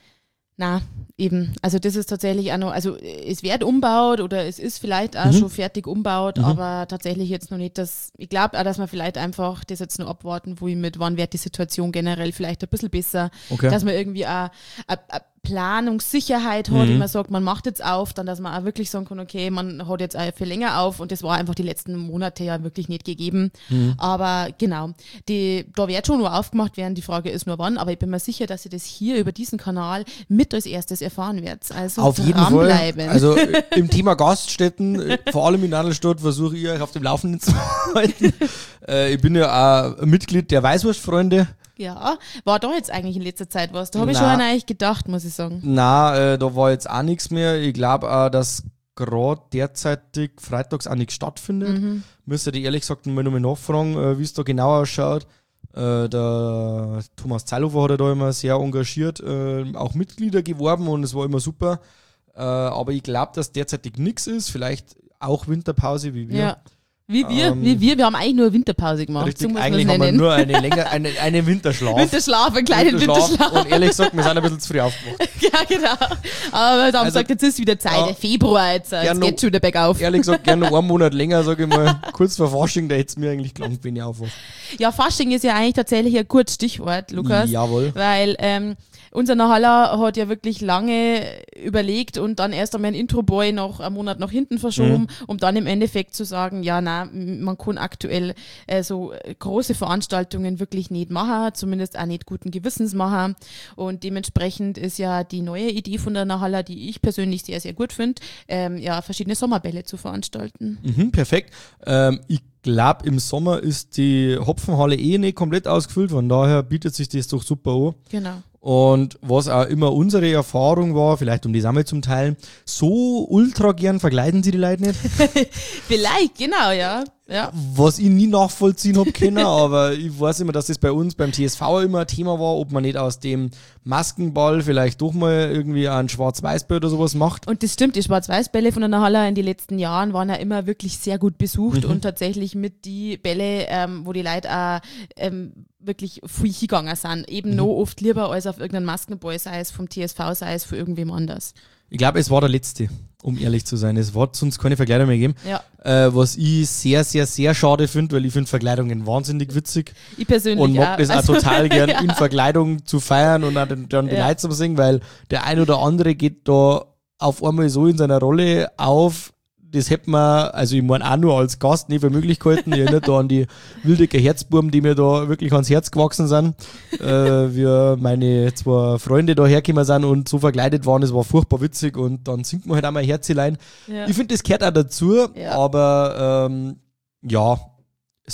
na, eben. Also das ist tatsächlich auch noch, also es wird umbaut oder es ist vielleicht auch mhm. schon fertig umbaut, mhm. aber tatsächlich jetzt noch nicht das, ich glaube auch, dass wir vielleicht einfach das jetzt noch abwarten, wo ich mit, wann wird die Situation generell vielleicht ein bisschen besser, okay. dass man irgendwie auch eine Planungssicherheit hat, mhm. wie man sagt, man macht jetzt auf, dann, dass man auch wirklich sagen kann, okay, man hat jetzt auch für länger auf und das war einfach die letzten Monate ja wirklich nicht gegeben. Mhm. Aber genau, die, da wird schon nur aufgemacht werden, die Frage ist nur wann, aber ich bin mir sicher, dass ihr das hier über diesen Kanal mit als erstes erfahren werdet. Also auf jeden Fall. Also im Thema Gaststätten, vor allem in Nadelstadt, versuche ich euch auf dem Laufenden zu halten. äh, ich bin ja auch Mitglied der Weißwurstfreunde. Ja, war da jetzt eigentlich in letzter Zeit was? Da habe ich schon eigentlich gedacht, muss ich sagen. Na, äh, da war jetzt auch nichts mehr. Ich glaube auch, dass gerade derzeitig freitags auch nichts stattfindet. Mhm. Müsste ich ehrlich gesagt mal nochmal nachfragen, äh, wie es da genau ausschaut. Äh, der Thomas Zeilhofer hat ja da immer sehr engagiert, äh, auch Mitglieder geworben und es war immer super. Äh, aber ich glaube, dass derzeitig nichts ist. Vielleicht auch Winterpause wie wir. Ja. Wie wir, ähm, wie wir, wir haben eigentlich nur Winterpause gemacht. Richtig, so eigentlich haben wir nur eine länger, eine, eine Winterschlaf. Winterschlaf, einen kleinen Winterschlaf. Winterschlaf. Und ehrlich gesagt, wir sind ein bisschen zu früh aufgewacht. Ja, genau. Aber da haben also, gesagt, jetzt ist wieder Zeit, ja, Februar, jetzt, jetzt geht schon wieder bergauf. Ehrlich gesagt, gerne noch einen Monat länger, sage ich mal, kurz vor Fasching, da hätte es mir eigentlich gelangt, wenn ich aufwache. Ja, Fasching ist ja eigentlich tatsächlich ein gutes Stichwort, Lukas. Jawohl. Weil, ähm, unser Nahaller hat ja wirklich lange überlegt und dann erst einmal ein Intro-Boy noch einen Monat nach hinten verschoben, mhm. um dann im Endeffekt zu sagen, ja, na, man kann aktuell äh, so große Veranstaltungen wirklich nicht machen, zumindest auch nicht guten Gewissens machen. Und dementsprechend ist ja die neue Idee von der Nahaller, die ich persönlich sehr, sehr gut finde, ähm, ja, verschiedene Sommerbälle zu veranstalten. Mhm, perfekt. Ähm, ich glaube, im Sommer ist die Hopfenhalle eh nicht komplett ausgefüllt, von daher bietet sich das doch super an. Genau. Und was auch immer unsere Erfahrung war, vielleicht um die Sammel zum Teilen, so ultra gern verkleiden sie die Leute nicht. Vielleicht, genau, ja. ja. Was ich nie nachvollziehen habe können, aber ich weiß immer, dass das bei uns beim T S V immer ein Thema war, ob man nicht aus dem Maskenball vielleicht doch mal irgendwie ein Schwarz-Weiß-Ball oder sowas macht. Und das stimmt, die Schwarz-Weiß-Bälle von der Haller in den letzten Jahren waren ja immer wirklich sehr gut besucht mhm. und tatsächlich mit die Bälle, ähm, wo die Leute auch ähm, wirklich viel hingegangen sind. Eben mhm. noch oft lieber als auf irgendeinen Maskenball, sei es vom T S V, sei es von irgendwem anders. Ich glaube, es war der letzte, um ehrlich zu sein. Es wird sonst keine Verkleidung mehr geben. Ja. Äh, was ich sehr, sehr, sehr schade finde, weil ich finde Verkleidungen wahnsinnig witzig. Ich persönlich Und mag auch. das auch also, total gern, ja. in Verkleidung zu feiern und auch dann, dann die ja. Leute zu singen, weil der ein oder andere geht da auf einmal so in seiner Rolle auf. Das hätte man, also ich meine auch nur als Gast nicht für möglich gehalten. Ich erinnere da an die Wildecker Herzbuben, die mir da wirklich ans Herz gewachsen sind. äh, wie meine zwei Freunde da hergekommen sind und so verkleidet waren. Das war furchtbar witzig und dann singt man halt auch mal Herzelein. Ja. Ich finde, das gehört auch dazu, ja. aber ähm, ja,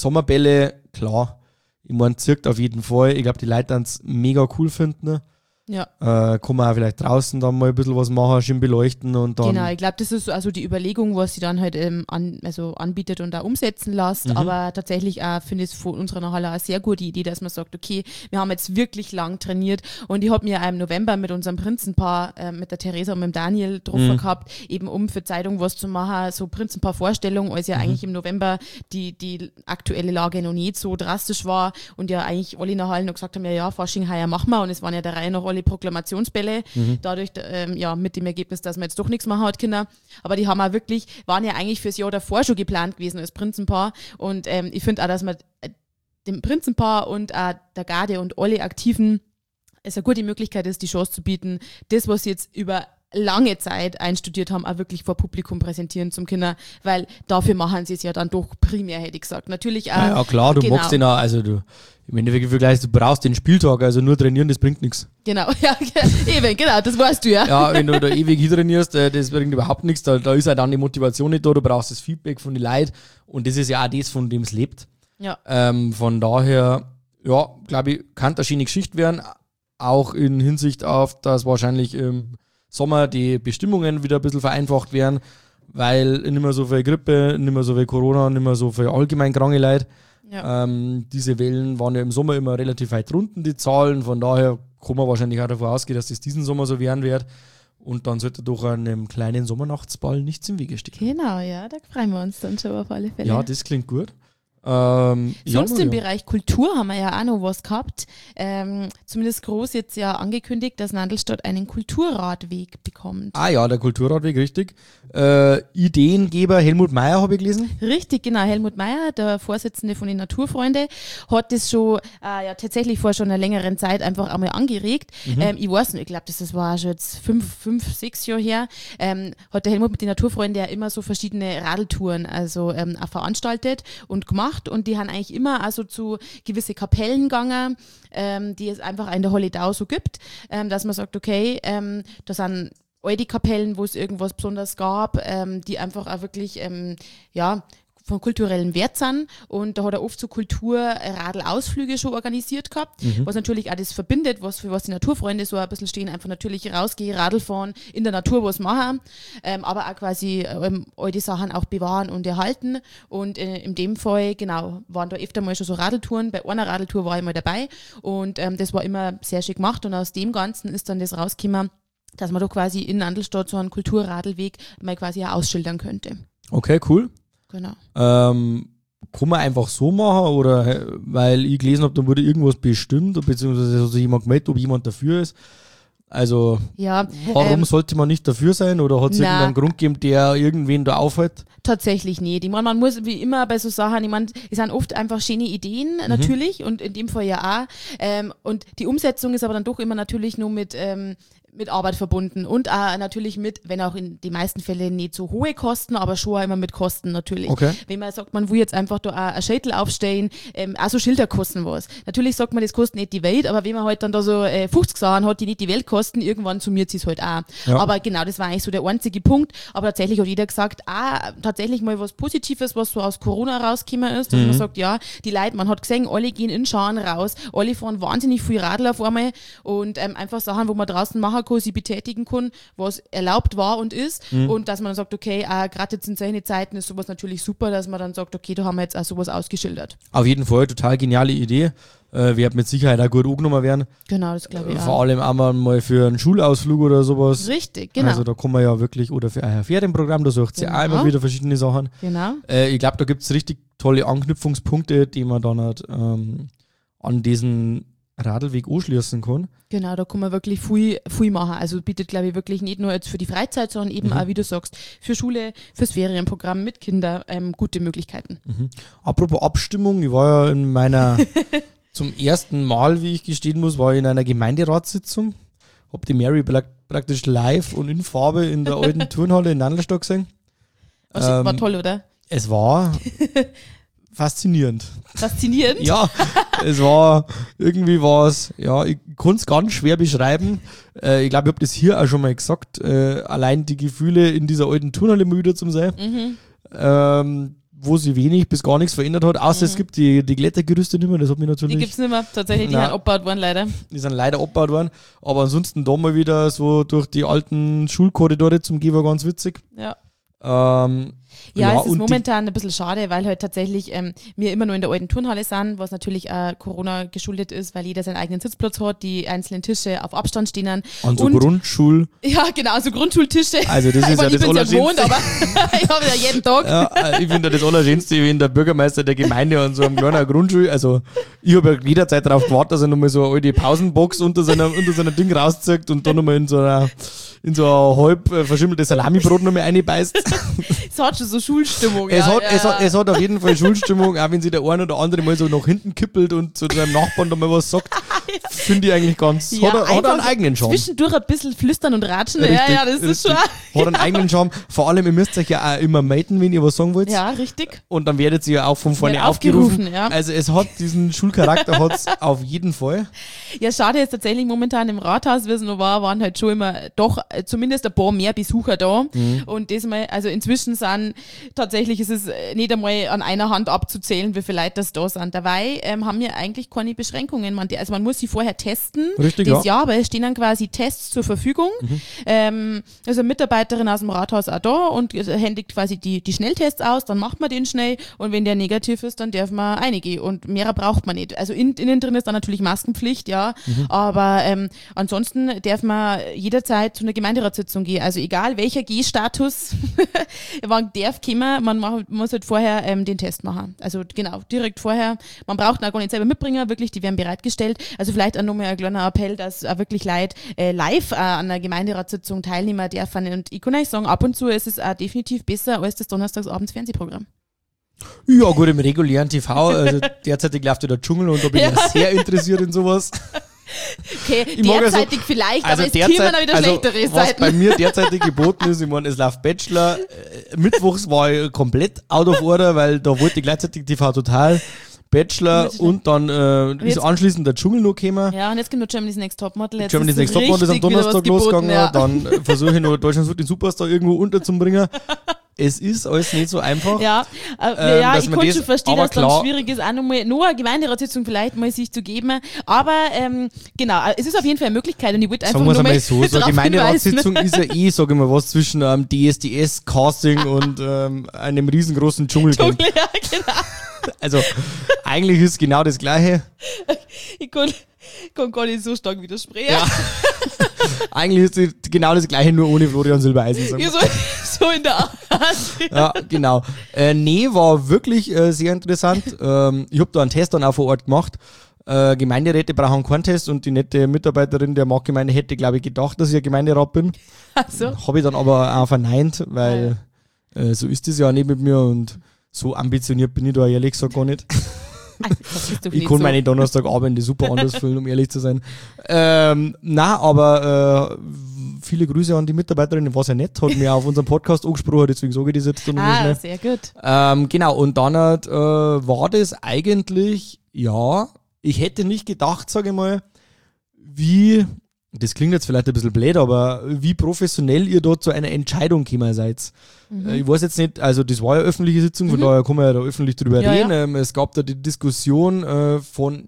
Sommerbälle, klar. Ich meine, zirkt auf jeden Fall. Ich glaube, die Leute dann es mega cool finden. Ne? Ja. Äh, kann man auch vielleicht draußen dann mal ein bisschen was machen, schön beleuchten und dann. Genau, ich glaube, das ist so also die Überlegung, was sie dann halt ähm, an, also anbietet und auch umsetzen lässt. Mhm. Aber tatsächlich auch finde ich es von unserer Halle eine sehr gute Idee, dass man sagt, okay, wir haben jetzt wirklich lang trainiert und ich habe mir auch im November mit unserem Prinzenpaar, äh, mit der Theresa und mit dem Daniel getroffen Mhm. gehabt, eben um für Zeitung was zu machen, so Prinzenpaar-Vorstellung, als ja Mhm. eigentlich im November die, die aktuelle Lage noch nicht so drastisch war und ja eigentlich alle in der Halle noch gesagt haben, ja, ja, Fasching heuer machen wir und es waren ja der Reihe noch alle Proklamationsbälle, Mhm. dadurch, ähm, ja, mit dem Ergebnis, dass man jetzt doch nichts machen hat können. Aber die haben auch wirklich, waren ja eigentlich fürs Jahr davor schon geplant gewesen als Prinzenpaar. Und ähm, ich finde auch, dass man äh, dem Prinzenpaar und auch der Garde und alle Aktiven es eine gute Möglichkeit ist, die Chance zu bieten, das, was sie jetzt über lange Zeit einstudiert haben, auch wirklich vor Publikum präsentieren zum Kinder, weil dafür machen sie es ja dann doch primär, hätte ich gesagt. Natürlich auch. Ja, ja klar, du genau. magst den auch, also du, im Endeffekt vergleichst, du brauchst den Spieltag, also nur trainieren, das bringt nichts. Genau, ja, eben, genau, das weißt du ja. Ja, wenn du da ewig hintrainierst, äh, das bringt überhaupt nichts, da, da ist ja dann die Motivation nicht da, du brauchst das Feedback von den Leuten und das ist ja auch das, von dem es lebt. Ja. Ähm, von daher, ja, glaube ich, kann das eine schöne Geschichte werden, auch in Hinsicht auf, dass wahrscheinlich im Sommer die Bestimmungen wieder ein bisschen vereinfacht werden, weil nicht mehr so viel Grippe, nicht mehr so viel Corona, nicht mehr so viel allgemein kranke Leute. Ja. Ähm, diese Wellen waren ja im Sommer immer relativ weit drunten, die Zahlen, von daher kann man wahrscheinlich auch davon ausgehen, dass das diesen Sommer so werden wird und dann sollte durch einem kleinen Sommernachtsball nichts im Wege stehen. Genau, ja, da freuen wir uns dann schon auf alle Fälle. Ja, das klingt gut. Ähm, Sonst ja, im ja. Bereich Kultur haben wir ja auch noch was gehabt. Ähm, zumindest groß jetzt ja angekündigt, dass Nandelstadt einen Kulturradweg bekommt. Ah ja, der Kulturradweg, richtig. Äh, Ideengeber Helmut Meyer habe ich gelesen. Richtig, genau. Helmut Meyer, der Vorsitzende von den Naturfreunde, hat das schon äh, ja tatsächlich vor schon einer längeren Zeit einfach einmal angeregt. Mhm. Ähm, ich weiß nicht, ich glaube, das, das war schon jetzt fünf, fünf, sechs Jahre her. Ähm, hat der Helmut mit den Naturfreunden ja immer so verschiedene Radeltouren also ähm, auch veranstaltet und gemacht. Und die haben eigentlich immer also zu gewisse Kapellen gegangen, ähm, die es einfach in der Holledau so gibt, ähm, dass man sagt, okay, ähm, da sind alte Kapellen, wo es irgendwas besonders gab, ähm, die einfach auch wirklich, ähm, ja, von kulturellem Wert sind und da hat er oft so Kulturradelausflüge schon organisiert gehabt, Mhm. was natürlich auch das verbindet, was für was die Naturfreunde so ein bisschen stehen, einfach natürlich rausgehen, Radl fahren, in der Natur was machen, ähm, aber auch quasi ähm, all die Sachen auch bewahren und erhalten und äh, in dem Fall, genau, waren da öfter mal schon so Radeltouren, bei einer Radeltour war ich mal dabei und ähm, das war immer sehr schick gemacht und aus dem Ganzen ist dann das rausgekommen, dass man doch quasi in Nandelstadt so einen Kulturradelweg mal quasi auch ausschildern könnte. Okay, cool. Genau. Ähm, kann man einfach so machen oder äh, weil ich gelesen habe, da wurde irgendwas bestimmt, beziehungsweise hat sich jemand gemeldet, ob jemand dafür ist. Also Ja, warum ähm, sollte man nicht dafür sein oder hat es na. irgendeinen Grund gegeben, der irgendwen da aufhält? tatsächlich nicht. Ich meine, man muss wie immer bei so Sachen, ich meine, es sind oft einfach schöne Ideen, natürlich, und in dem Fall ja auch. Ähm, und die Umsetzung ist aber dann doch immer natürlich nur mit, ähm, mit Arbeit verbunden und auch natürlich mit, wenn auch in den meisten Fällen nicht so hohe Kosten, aber schon auch immer mit Kosten natürlich. Okay. Wenn man sagt, man will jetzt einfach da auch ein Schädel aufstellen, ähm, auch so Schilder kosten was. Natürlich sagt man, das kostet nicht die Welt, aber wenn man halt dann da so äh, fünfzig Sachen hat, die nicht die Welt kosten, irgendwann summiert sie es halt auch. Ja. Aber genau, das war eigentlich so der einzige Punkt. Aber tatsächlich hat jeder gesagt, ah, tatsächlich mal was Positives, was so aus Corona rausgekommen ist, dass Mhm. man sagt, ja, die Leute, man hat gesehen, alle gehen in Scharen raus, alle fahren wahnsinnig viel Radl auf einmal und ähm, einfach Sachen, wo man draußen machen kann, sie betätigen kann, was erlaubt war und ist Mhm. und dass man dann sagt, okay, äh, gerade jetzt in solchen Zeiten ist sowas natürlich super, dass man dann sagt, okay, da haben wir jetzt auch sowas ausgeschildert. Auf jeden Fall, total geniale Idee. Äh, wird mit Sicherheit auch gut angenommen werden. Genau, das glaube ich Vor auch. allem auch mal für einen Schulausflug oder sowas. Richtig, genau. Also da kann man ja wirklich, oder für ein Ferienprogramm, da sucht sie Genau. auch immer wieder verschiedene Sachen. genau. Äh, ich glaube, da gibt es richtig tolle Anknüpfungspunkte, die man dann halt, ähm, an diesen Radlweg anschließen kann. Genau, da kann man wirklich viel, viel machen. Also bietet, glaube ich, wirklich nicht nur jetzt für die Freizeit, sondern eben Mhm. auch, wie du sagst, für Schule, fürs Ferienprogramm mit Kindern ähm, gute Möglichkeiten. Mhm. Apropos Abstimmung, ich war ja in meiner, zum ersten Mal, wie ich gestehen muss, war ich in einer Gemeinderatssitzung. Hab die Mary prak- praktisch live und in Farbe in der alten Turnhalle in Nandelstadt gesehen. Also, war Ähm, toll, oder? Es war faszinierend. Faszinierend. Ja, es war, irgendwie war es, ja, ich konnte es ganz schwer beschreiben. Äh, ich glaube, ich habe das hier auch schon mal gesagt. Äh, allein die Gefühle in dieser alten Turnhalle mal wieder zum sein. Mhm. Ähm, wo sie wenig bis gar nichts verändert hat, außer Mhm. es gibt die, die Klettergerüste nicht mehr, das hat mich natürlich... Die gibt's nicht mehr, tatsächlich, die Nein. sind abgebaut worden leider. Die sind leider abgebaut worden, aber ansonsten da mal wieder so durch die alten Schulkorridore zum Gehen war ganz witzig. Ja. Ähm, Ja, es ist und momentan ein bisschen schade, weil halt tatsächlich ähm, wir immer nur in der alten Turnhalle sind, was natürlich auch Corona geschuldet ist, weil jeder seinen eigenen Sitzplatz hat, die einzelnen Tische auf Abstand stehen. die, an so und- Grundschul... Ja, genau, so Grundschultische. Also das ist Ich ja meine, das ich bin's ja gewohnt, Allerschönste. aber ich habe ja jeden Tag. Ja, äh, ich finde das Allerschönste, wenn der Bürgermeister der Gemeinde an so einem kleinen Grundschul, also ich habe ja jederzeit darauf gewartet, dass er nochmal so eine alte Pausenbox unter seiner, unter seiner Ding rauszieht und dann nochmal in so einer in so ein halb äh, verschimmeltes Salamibrot nochmal reinbeißt. Es hat schon so Schulstimmung. Es, ja, hat, ja. es, hat, es hat auf jeden Fall Schulstimmung, auch wenn sich der eine oder andere mal so nach hinten kippelt und zu seinem Nachbarn da mal was sagt, finde ich eigentlich ganz, Ja, hat, er, hat er einen einfach eigenen Charme. Zwischendurch ein bisschen flüstern und ratschen. Richtig, ja, ja, das ist richtig. schon. Hat einen eigenen Charme. Vor allem, ihr müsst euch ja auch immer melden, wenn ihr was sagen wollt. Ja, richtig. Und dann werdet ihr ja auch von vorne Wird aufgerufen. aufgerufen, ja. Also es hat diesen Schulcharakter hat's auf jeden Fall. Ja, schade jetzt tatsächlich momentan im Rathaus, wie es noch war, waren halt schon immer doch äh, zumindest ein paar mehr Besucher da. Mhm. Und diesmal, also inzwischen sind tatsächlich ist es äh, nicht einmal an einer Hand abzuzählen, wie viele Leute das da sind. Dabei ähm, haben wir eigentlich keine Beschränkungen. Man, also man muss sie vorher testen. Richtig, das ja. ja, aber es stehen dann quasi Tests zur Verfügung. Mhm. Ähm, also eine Mitarbeiterin aus dem Rathaus auch da und händigt quasi die, die Schnelltests aus, dann macht man den schnell und wenn der negativ ist, dann darf man einige und mehr braucht man nicht. Also in, innen drin ist dann natürlich Maskenpflicht, ja, Mhm. aber ähm, ansonsten darf man jederzeit zu einer Gemeinderatssitzung gehen. Also egal welcher G-Status man darf kommen, man macht, muss halt vorher ähm, den Test machen. Also genau, direkt vorher. Man braucht ihn auch gar nicht selber mitbringen, wirklich, die werden bereitgestellt. Also vielleicht auch nochmal ein kleiner Appell, dass auch wirklich Leute äh, live äh, an einer Gemeinderatssitzung teilnehmen dürfen. Und ich kann euch sagen, ab und zu ist es auch definitiv besser als das Donnerstagsabends Fernsehprogramm. Ja, gut, im regulären T V, also derzeitig läuft ja der Dschungel und da bin ich Ja. ja sehr interessiert in sowas. Okay, Ich mag ja so- derzeitig vielleicht, Also aber es kommen derzeit, auch wieder also schlechtere was Seiten. bei mir derzeitig geboten ist, ich meine, es läuft Bachelor, äh, mittwochs war ich komplett out of order, weil da wollte ich gleichzeitig T V total, Bachelor Bachelor. und dann äh, ist jetzt- anschließend der Dschungel noch gekommen. Ja, und jetzt kommt noch Germany's Next Topmodel. Jetzt Germany's ist Next Topmodel ist am richtig wieder was Donnerstag geboten, losgegangen, ja. dann äh, versuche ich noch Deutschland sucht den Superstar irgendwo unterzubringen. Es ist alles nicht so einfach. Ja, äh, Ähm, ja dass ich man kann das- schon verstehen, aber dass es dann klar- schwierig ist, auch nochmal nur eine Gemeinderatssitzung vielleicht mal sich zu geben. Aber ähm, genau, äh, es ist auf jeden Fall eine Möglichkeit und ich wollte einfach Sagen wir es nur mal einmal so, so eine drauf Gemeinderatssitzung ist ja eh, sage ich mal, was zwischen ähm, D S D S, Casting und ähm, einem riesengroßen Dschungelcamp. hinweisen. Ja, genau. Also eigentlich ist genau das Gleiche. Ich kann, kann gar nicht so stark widersprechen. Ja. Eigentlich ist es genau das Gleiche, nur ohne Florian Silbereisen. Sagen Ja, wir. so, so in der Art. Ja, genau. Äh, nee, war wirklich äh, sehr interessant. Ähm, ich habe da einen Test dann auch vor Ort gemacht. Äh, Gemeinderäte brauchen keinen Test und die nette Mitarbeiterin der Marktgemeinde hätte, glaube ich, gedacht, dass ich ein Gemeinderat bin. Also, Habe ich dann aber auch verneint, weil äh, so ist es ja nicht mit mir und so ambitioniert bin ich da ehrlich gesagt gar nicht. das ist doch Ich nicht kann so. meine Donnerstagabende super anders fühlen, um ehrlich zu sein. Ähm, na, aber äh, viele Grüße an die Mitarbeiterin, was ja nett, hat mir auf unserem Podcast angesprochen, deswegen sage ich das jetzt nochmal Ah, schnell. sehr gut. Ähm, genau, und dann hat, äh, war das eigentlich, ja, ich hätte nicht gedacht, sage ich mal, wie, das klingt jetzt vielleicht ein bisschen blöd, aber wie professionell ihr dort zu einer Entscheidung gekommen seid. Mhm. Äh, Ich weiß jetzt nicht, also das war ja öffentliche Sitzung, von Mhm. daher kann man ja da öffentlich drüber Ja, reden. ja. Ähm, es gab da die Diskussion äh, von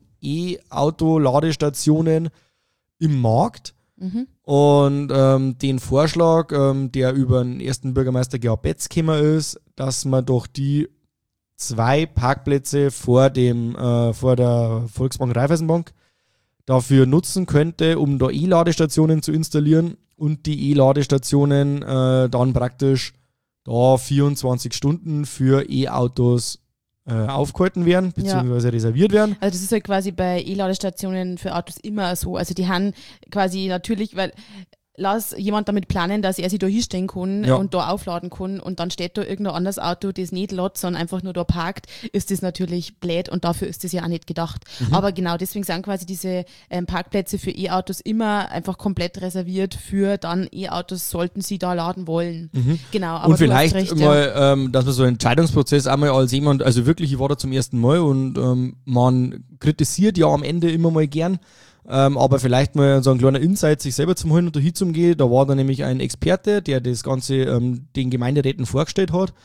E-Auto-Ladestationen im Markt. Mhm. Und ähm, den Vorschlag, ähm, der über den ersten Bürgermeister Georg Betz gekommen ist, dass man doch die zwei Parkplätze vor dem äh, vor der Volksbank Raiffeisenbank dafür nutzen könnte, um da E-Ladestationen zu installieren und die E-Ladestationen äh, dann praktisch da vierundzwanzig Stunden für E-Autos äh, aufgehalten werden, beziehungsweise reserviert werden. Also das ist halt quasi bei E-Ladestationen für Autos immer so. Also die haben quasi natürlich, weil lass jemand damit planen, dass er sich da hinstellen kann Ja. und da aufladen kann und dann steht da irgendein anderes Auto, das nicht lädt, sondern einfach nur da parkt, ist das natürlich blöd und dafür ist das ja auch nicht gedacht. Mhm. Aber genau deswegen sind quasi diese ähm, Parkplätze für E-Autos immer einfach komplett reserviert für dann E-Autos, sollten sie da laden wollen. Genau, aber Und du hast vielleicht recht, ja. mal, ähm, dass man so einen Entscheidungsprozess einmal als jemand, also wirklich, ich war da zum ersten Mal und ähm, man kritisiert ja am Ende immer mal gern, ähm, aber vielleicht mal so ein kleiner Insight sich selber zum Holen und da hinzugehen. Da war da nämlich ein Experte, der das Ganze ähm, den Gemeinderäten vorgestellt hat.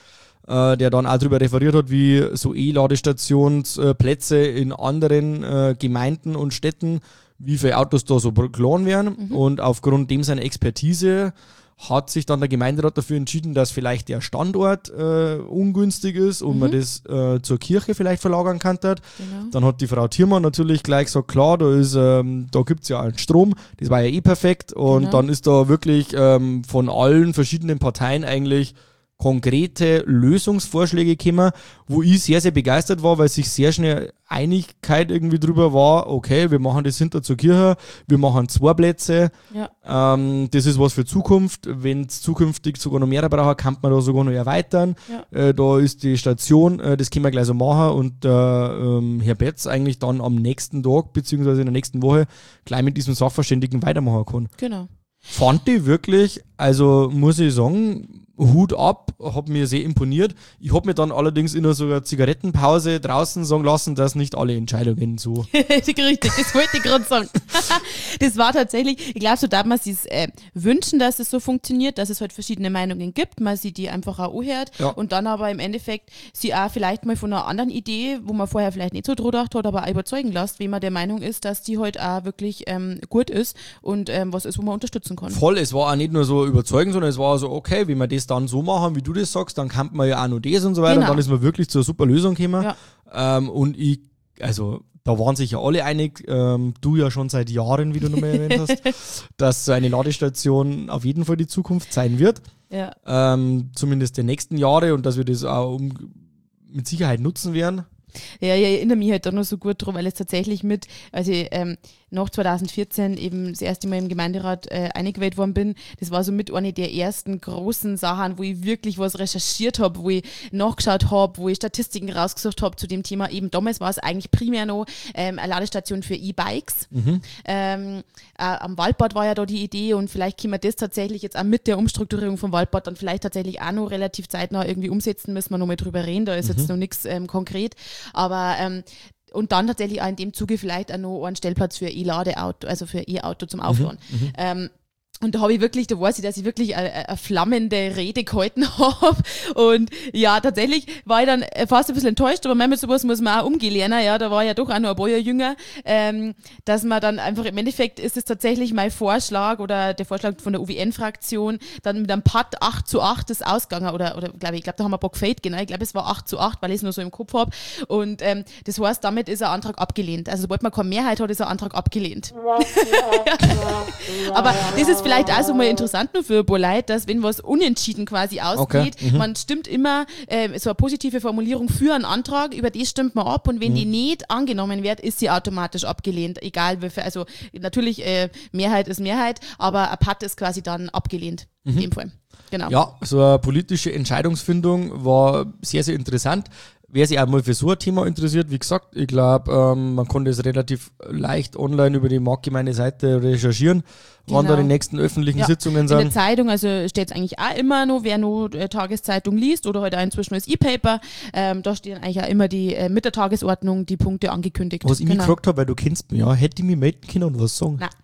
äh, der dann auch darüber referiert hat, wie so E-Ladestationsplätze in anderen äh, Gemeinden und Städten, wie viele Autos da so geladen werden. Mhm. Und aufgrund dem seiner Expertise hat sich dann der Gemeinderat dafür entschieden, dass vielleicht der Standort äh, ungünstig ist und mhm. man das äh, zur Kirche vielleicht verlagern kann. Genau. Dann hat die Frau Thiermann natürlich gleich gesagt, klar, da ist, ähm, da gibt es ja einen Strom, das war ja eh perfekt. Und genau. dann ist da wirklich ähm, von allen verschiedenen Parteien eigentlich konkrete Lösungsvorschläge gekommen, wo ich sehr, sehr begeistert war, weil sich sehr schnell Einigkeit irgendwie drüber war, okay, wir machen das hinter zur Kirche, wir machen zwei Plätze, ja. ähm, das ist was für Zukunft, wenn es zukünftig sogar noch mehr braucht, kann man da sogar noch erweitern, ja. äh, da ist die Station, äh, das können wir gleich so machen und äh, ähm, Herr Betz eigentlich dann am nächsten Tag, beziehungsweise in der nächsten Woche gleich mit diesem Sachverständigen weitermachen kann. Genau. Fand ich wirklich, also muss ich sagen, Hut ab, hat mir sehr imponiert. Ich habe mir dann allerdings in so einer Zigarettenpause draußen sagen lassen, dass nicht alle Entscheidungen so... Richtig, das wollte ich gerade sagen. Das war tatsächlich, ich glaube, so darf man sich äh, wünschen, dass es so funktioniert, dass es halt verschiedene Meinungen gibt, man sie die einfach auch anhört ja. und dann aber im Endeffekt sie auch vielleicht mal von einer anderen Idee, wo man vorher vielleicht nicht so drüber gedacht hat, aber auch überzeugen lässt, wenn man der Meinung ist, dass die halt auch wirklich ähm, gut ist und ähm, was ist, wo man unterstützen kann. Voll, es war auch nicht nur so überzeugen, sondern es war so, okay, wie man das dann so machen, wie du das sagst, dann kann man ja auch noch das und so weiter genau. und dann ist man wirklich zu einer super Lösung gekommen. Ja. Ähm, und ich, also da waren sich ja alle einig, ähm, du ja schon seit Jahren, wie du nochmal erwähnt hast, dass so eine Ladestation auf jeden Fall die Zukunft sein wird. Ja. Ähm, zumindest der nächsten Jahre und dass wir das auch um, mit Sicherheit nutzen werden. Ja, ich erinnere mich halt da noch so gut dran, weil es tatsächlich mit, also ähm, nach zwanzig vierzehn eben das erste Mal im Gemeinderat äh, eingewählt worden bin, das war so mit eine der ersten großen Sachen, wo ich wirklich was recherchiert habe, wo ich nachgeschaut habe, wo ich Statistiken rausgesucht habe zu dem Thema. Eben damals war es eigentlich primär noch ähm, eine Ladestation für E-Bikes. Mhm. Ähm, äh, am Waldbad war ja da die Idee und vielleicht können wir das tatsächlich jetzt auch mit der Umstrukturierung vom Waldbad dann vielleicht tatsächlich auch noch relativ zeitnah irgendwie umsetzen, müssen wir noch mal drüber reden, da ist mhm. jetzt noch nichts ähm, konkret. Aber ähm, und dann tatsächlich auch in dem Zuge vielleicht auch noch einen Stellplatz für E-Ladeauto, also für E-Auto zum Aufladen. Mhm, mhm. Ähm, und da habe ich wirklich, da weiß ich, dass ich wirklich eine, eine flammende Rede gehalten habe. Und ja, tatsächlich war ich dann fast ein bisschen enttäuscht, aber mit sowas muss man auch umgehen lernen. Ja, da war ja doch auch noch ein paar Jahre jünger, ähm, dass man dann einfach, im Endeffekt ist es tatsächlich mein Vorschlag oder der Vorschlag von der U W N-Fraktion, dann mit einem Putt acht zu acht ist ausgegangen. Oder, oder glaube ich, glaube, da haben wir ein paar gefällt, genau. Ich glaube, es war acht zu acht, weil ich es nur so im Kopf habe. Und ähm, das heißt, damit ist ein Antrag abgelehnt. Also sobald man keine Mehrheit hat, ist ein Antrag abgelehnt. Aber das ist vielleicht auch so mal interessant nur für ein paar Leute, dass wenn was unentschieden quasi ausgeht, okay. mhm. man stimmt immer äh, so eine positive Formulierung für einen Antrag, über die stimmt man ab und wenn mhm. die nicht angenommen wird, ist sie automatisch abgelehnt, egal wie viel, also natürlich äh, Mehrheit ist Mehrheit, aber ein Patt ist quasi dann abgelehnt mhm. in dem Fall. Genau. Ja, so eine politische Entscheidungsfindung war sehr, sehr interessant. Wer sich auch mal für so ein Thema interessiert, wie gesagt, ich glaube, ähm, man konnte es relativ leicht online über die Marktgemeindeseite recherchieren, genau. wann da die nächsten öffentlichen ja. Sitzungen sind. In der Zeitung, also steht es eigentlich auch immer noch, wer nur äh, Tageszeitung liest oder halt auch inzwischen als E-Paper, ähm, da stehen eigentlich auch immer die äh, mit der Tagesordnung die Punkte angekündigt. Was ich genau. mich gefragt habe, weil du kennst mich, ja, hätte ich mich melden können und was sagen? Nein.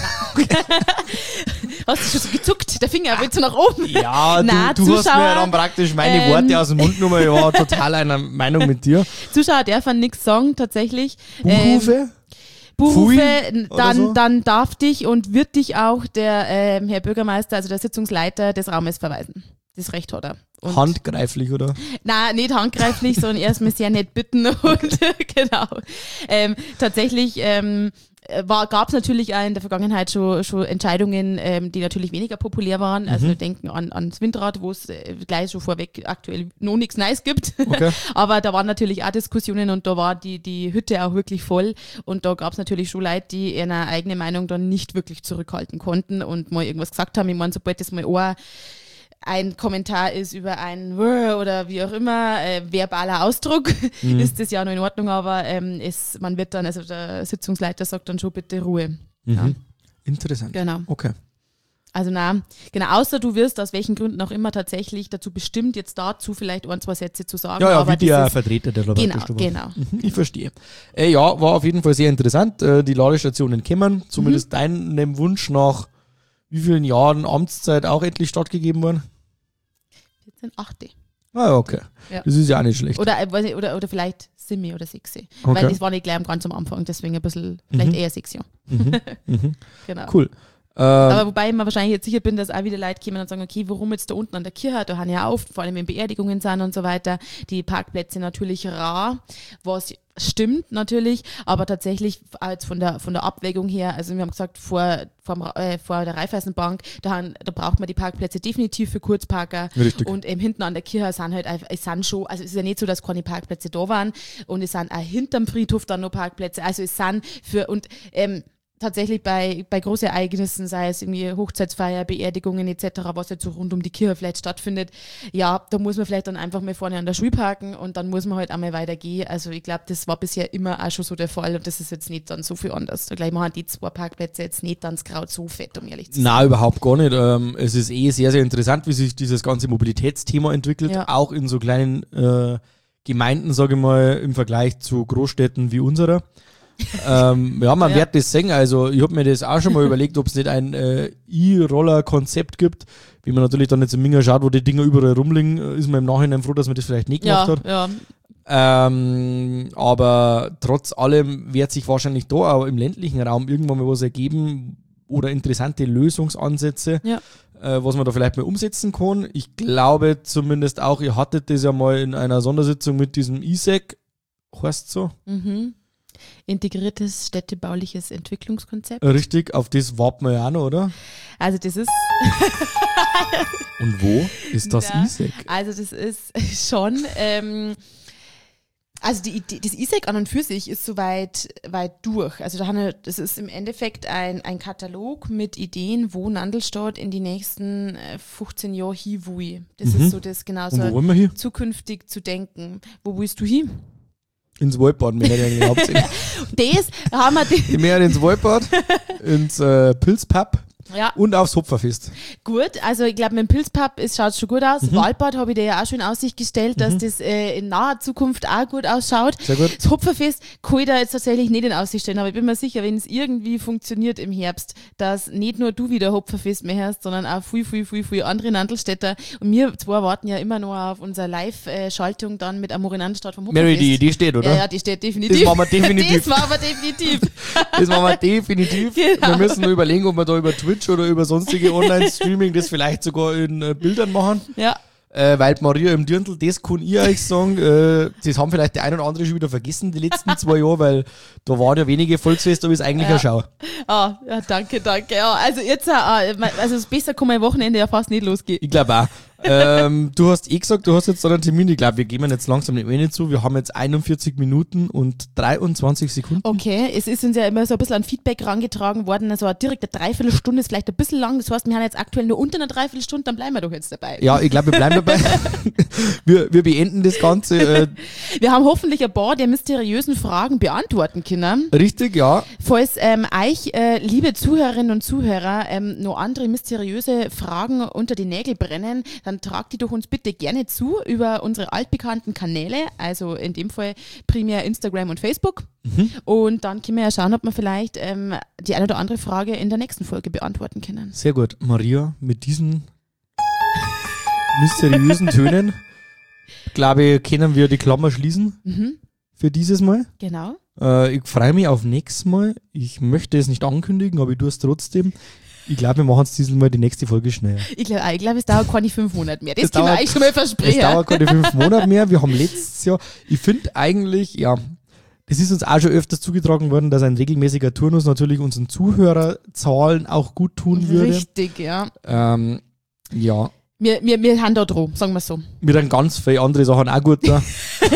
Hast du schon so gezuckt? Der Finger willst du nach oben? Ja, Nein, du, du hast mir dann praktisch meine ähm, Worte aus dem Mund genommen. Ich war total einer Meinung mit dir. Zuschauer dürfen nichts sagen, tatsächlich. Buchrufe? Ähm, Buchrufe, dann, so? dann darf dich und wird dich auch der ähm, Herr Bürgermeister, also der Sitzungsleiter des Raumes verweisen. Das Recht hat er. Und handgreiflich, oder? Nein, nicht handgreiflich, sondern erstmal sehr nett bitten. Und genau. Ähm, tatsächlich ähm, gab es natürlich auch in der Vergangenheit schon, schon Entscheidungen, ähm, die natürlich weniger populär waren. Mhm. Also wir denken an, ans Windrad, wo es äh, gleich schon vorweg aktuell noch nichts Neues gibt. Okay. Aber da waren natürlich auch Diskussionen und da war die, die Hütte auch wirklich voll. Und da gab es natürlich schon Leute, die ihre eigene Meinung dann nicht wirklich zurückhalten konnten und mal irgendwas gesagt haben. Ich meine, sobald das mal ein ein Kommentar ist über ein oder wie auch immer, äh, verbaler Ausdruck, mhm. ist das ja noch in Ordnung, aber ähm, es, man wird dann, also der Sitzungsleiter sagt dann schon bitte Ruhe. Mhm. Ja. Interessant. Genau. Okay. Also na, genau, außer du wirst aus welchen Gründen auch immer tatsächlich dazu bestimmt, jetzt dazu vielleicht ein, zwei Sätze zu sagen. Ja, ja, aber wie der Vertreter der Genau, genau. Mhm, ich verstehe. Äh, ja, war auf jeden Fall sehr interessant. Äh, die Ladestationen kämen, zumindest mhm. deinem Wunsch nach wie vielen Jahren Amtszeit auch endlich stattgegeben worden? vierzehn, acht. Ah, okay. Ja. Das ist ja auch nicht schlecht. Oder, äh, weiß ich, oder, oder vielleicht Simi oder Sexy. Okay. Weil das war nicht gleich am ganz am Anfang, deswegen ein bisschen, vielleicht Mhm. eher Sexy. Mhm. Mhm. Genau. Cool. Ähm, Aber wobei ich mir wahrscheinlich jetzt sicher bin, dass auch wieder Leute kommen und sagen, okay, warum jetzt da unten an der Kirche, da haben ja oft, vor allem wenn Beerdigungen sind und so weiter, die Parkplätze natürlich rar, was stimmt natürlich, aber tatsächlich auch jetzt von der, von der Abwägung her, also wir haben gesagt, vor, vor, äh, vor der Raiffeisenbank, da, haben, da braucht man die Parkplätze definitiv für Kurzparker. Richtig. Und ähm, hinten an der Kirche sind halt einfach, es sind schon, also es ist ja nicht so, dass keine Parkplätze da waren und es sind auch hinterm Friedhof dann noch Parkplätze, also es sind für, und ähm, tatsächlich bei, bei großen Ereignissen, sei es irgendwie Hochzeitsfeier, Beerdigungen et cetera, was jetzt so rund um die Kirche vielleicht stattfindet, ja, da muss man vielleicht dann einfach mal vorne an der Schule parken und dann muss man halt einmal weitergehen. Also ich glaube, das war bisher immer auch schon so der Fall und das ist jetzt nicht dann so viel anders. Da gleich machen die zwei Parkplätze jetzt nicht dann das Kraut so fett, um ehrlich zu sein. Nein, überhaupt gar nicht. Ähm, es ist eh sehr, sehr interessant, wie sich dieses ganze Mobilitätsthema entwickelt, Ja. auch in so kleinen äh, Gemeinden, sage ich mal, im Vergleich zu Großstädten wie unserer. ähm, ja, man Ja. wird das sehen. Also ich habe mir das auch schon mal überlegt, ob es nicht ein äh, E-Roller-Konzept gibt. Wie man natürlich dann jetzt im Minger schaut, wo die Dinger überall rumliegen, äh, ist man im Nachhinein froh, dass man das vielleicht nicht gemacht Ja, hat. ja, Ähm, aber trotz allem wird sich wahrscheinlich da auch im ländlichen Raum irgendwann mal was ergeben oder interessante Lösungsansätze, ja. äh, was man da vielleicht mal umsetzen kann. Ich glaube zumindest auch, ihr hattet das ja mal in einer Sondersitzung mit diesem I S E C, heißt so, Mhm. Integriertes städtebauliches Entwicklungskonzept. richtig, auf das warten wir ja auch noch, oder? Also das ist, Und wo ist das Na, I S E C? also das ist schon, ähm, also die Idee, das I S E C an und für sich ist soweit weit durch. Also da haben wir, das ist im Endeffekt ein, ein Katalog mit Ideen, wo Nandelstadt in die nächsten äh, fünfzehn Jahre hin will. Das Mhm. ist so das genau Und wo so wollen wir hier? zukünftig zu denken. Wo willst du hin? Ins Waldbad, mir nicht eigentlich hauptsächlich. Das haben wir, die, Ich mehr ins Waldbad, ins äh, Pilzpub ja. und aufs Hopferfest. Gut, also ich glaube, mit dem Pilzpub schaut es schon gut aus. Mhm. Waldbad habe ich dir ja auch schon in Aussicht gestellt, dass Mhm. das äh, in naher Zukunft auch gut ausschaut. Sehr gut. Das Hopferfest kann ich da jetzt tatsächlich nicht in Aussicht stellen, aber ich bin mir sicher, wenn es irgendwie funktioniert im Herbst, dass nicht nur du wieder Hopferfest mehr hast, sondern auch viel, viel, viel, viel andere Nandelstädter. Und wir zwei warten ja immer noch auf unsere Live-Schaltung dann mit Amore Nandelstadt vom Hopferfest. Mary, die, die steht, oder? Ja, ja, die steht definitiv. Das machen wir definitiv. Das machen wir definitiv. Das machen wir definitiv. Genau. Wir müssen nur überlegen, ob wir da über Twitch oder über sonstige Online-Streaming das vielleicht sogar in äh, Bildern machen. Ja. Äh, weil die Maria im Dirndl, das kann ich euch sagen, äh, das haben vielleicht der ein oder andere schon wieder vergessen, die letzten zwei Jahre, weil da waren ja wenige Volksfeste, aber ist eigentlich Ja. eine Schau. Ah, ja, danke, danke. Ja, also jetzt, äh, also das besser kann mein Wochenende ja fast nicht losgehen. Ich glaube auch. ähm, du hast eh gesagt, du hast jetzt da einen Termin. Ich glaube, wir gehen jetzt langsam dem Ende zu. Wir haben jetzt einundvierzig Minuten und dreiundzwanzig Sekunden. Okay, es ist uns ja immer so ein bisschen an Feedback rangetragen worden, also direkt eine Dreiviertelstunde ist vielleicht ein bisschen lang, das heißt, wir haben jetzt aktuell nur unter einer Dreiviertelstunde, dann bleiben wir doch jetzt dabei. Ja, ich glaube, wir bleiben dabei. wir, wir beenden das Ganze. Äh, Wir haben hoffentlich ein paar der mysteriösen Fragen beantworten können. richtig, ja. Falls ähm, euch, äh, liebe Zuhörerinnen und Zuhörer, ähm, noch andere mysteriöse Fragen unter die Nägel brennen, dann tragt die doch uns bitte gerne zu über unsere altbekannten Kanäle, also in dem Fall primär Instagram und Facebook. Mhm. Und dann können wir ja schauen, ob wir vielleicht ähm, die eine oder andere Frage in der nächsten Folge beantworten können. Sehr gut. Maria, mit diesen mysteriösen Tönen, glaube ich, können wir die Klammer schließen Mhm, für dieses Mal. genau. Äh, ich freue mich auf nächstes Mal. Ich möchte es nicht ankündigen, aber ich tue es trotzdem. Ich glaube, wir machen es dieses Mal die nächste Folge schneller. Ich glaube, ich glaub, es dauert keine fünf Monate mehr. Das Es können wir dauert- eigentlich schon mal Es versprechen. dauert keine fünf Monate mehr. Wir haben letztes Jahr, ich finde eigentlich, ja, es ist uns auch schon öfters zugetragen worden, dass ein regelmäßiger Turnus natürlich unseren Zuhörerzahlen auch gut tun würde. Richtig, ja. Ähm, ja, Wir, wir, wir haben da dran, sagen wir so. mir dann ganz viele andere Sachen auch gut da.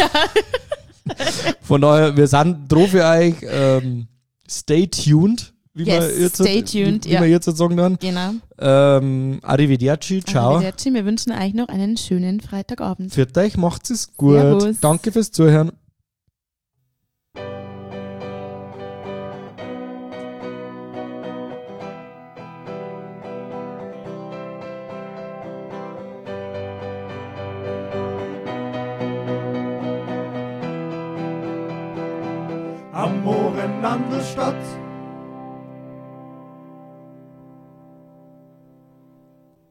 Von daher, wir sind dran für euch. Ähm, stay tuned, wie Yes, man jetzt, stay tuned, wie, wie ja. man jetzt sagen kann. Genau. Ähm, arrivederci, ciao. Arrivederci, wir wünschen euch noch einen schönen Freitagabend. Für euch macht's es gut. Servus. Danke fürs Zuhören. Amore Nandelstadt.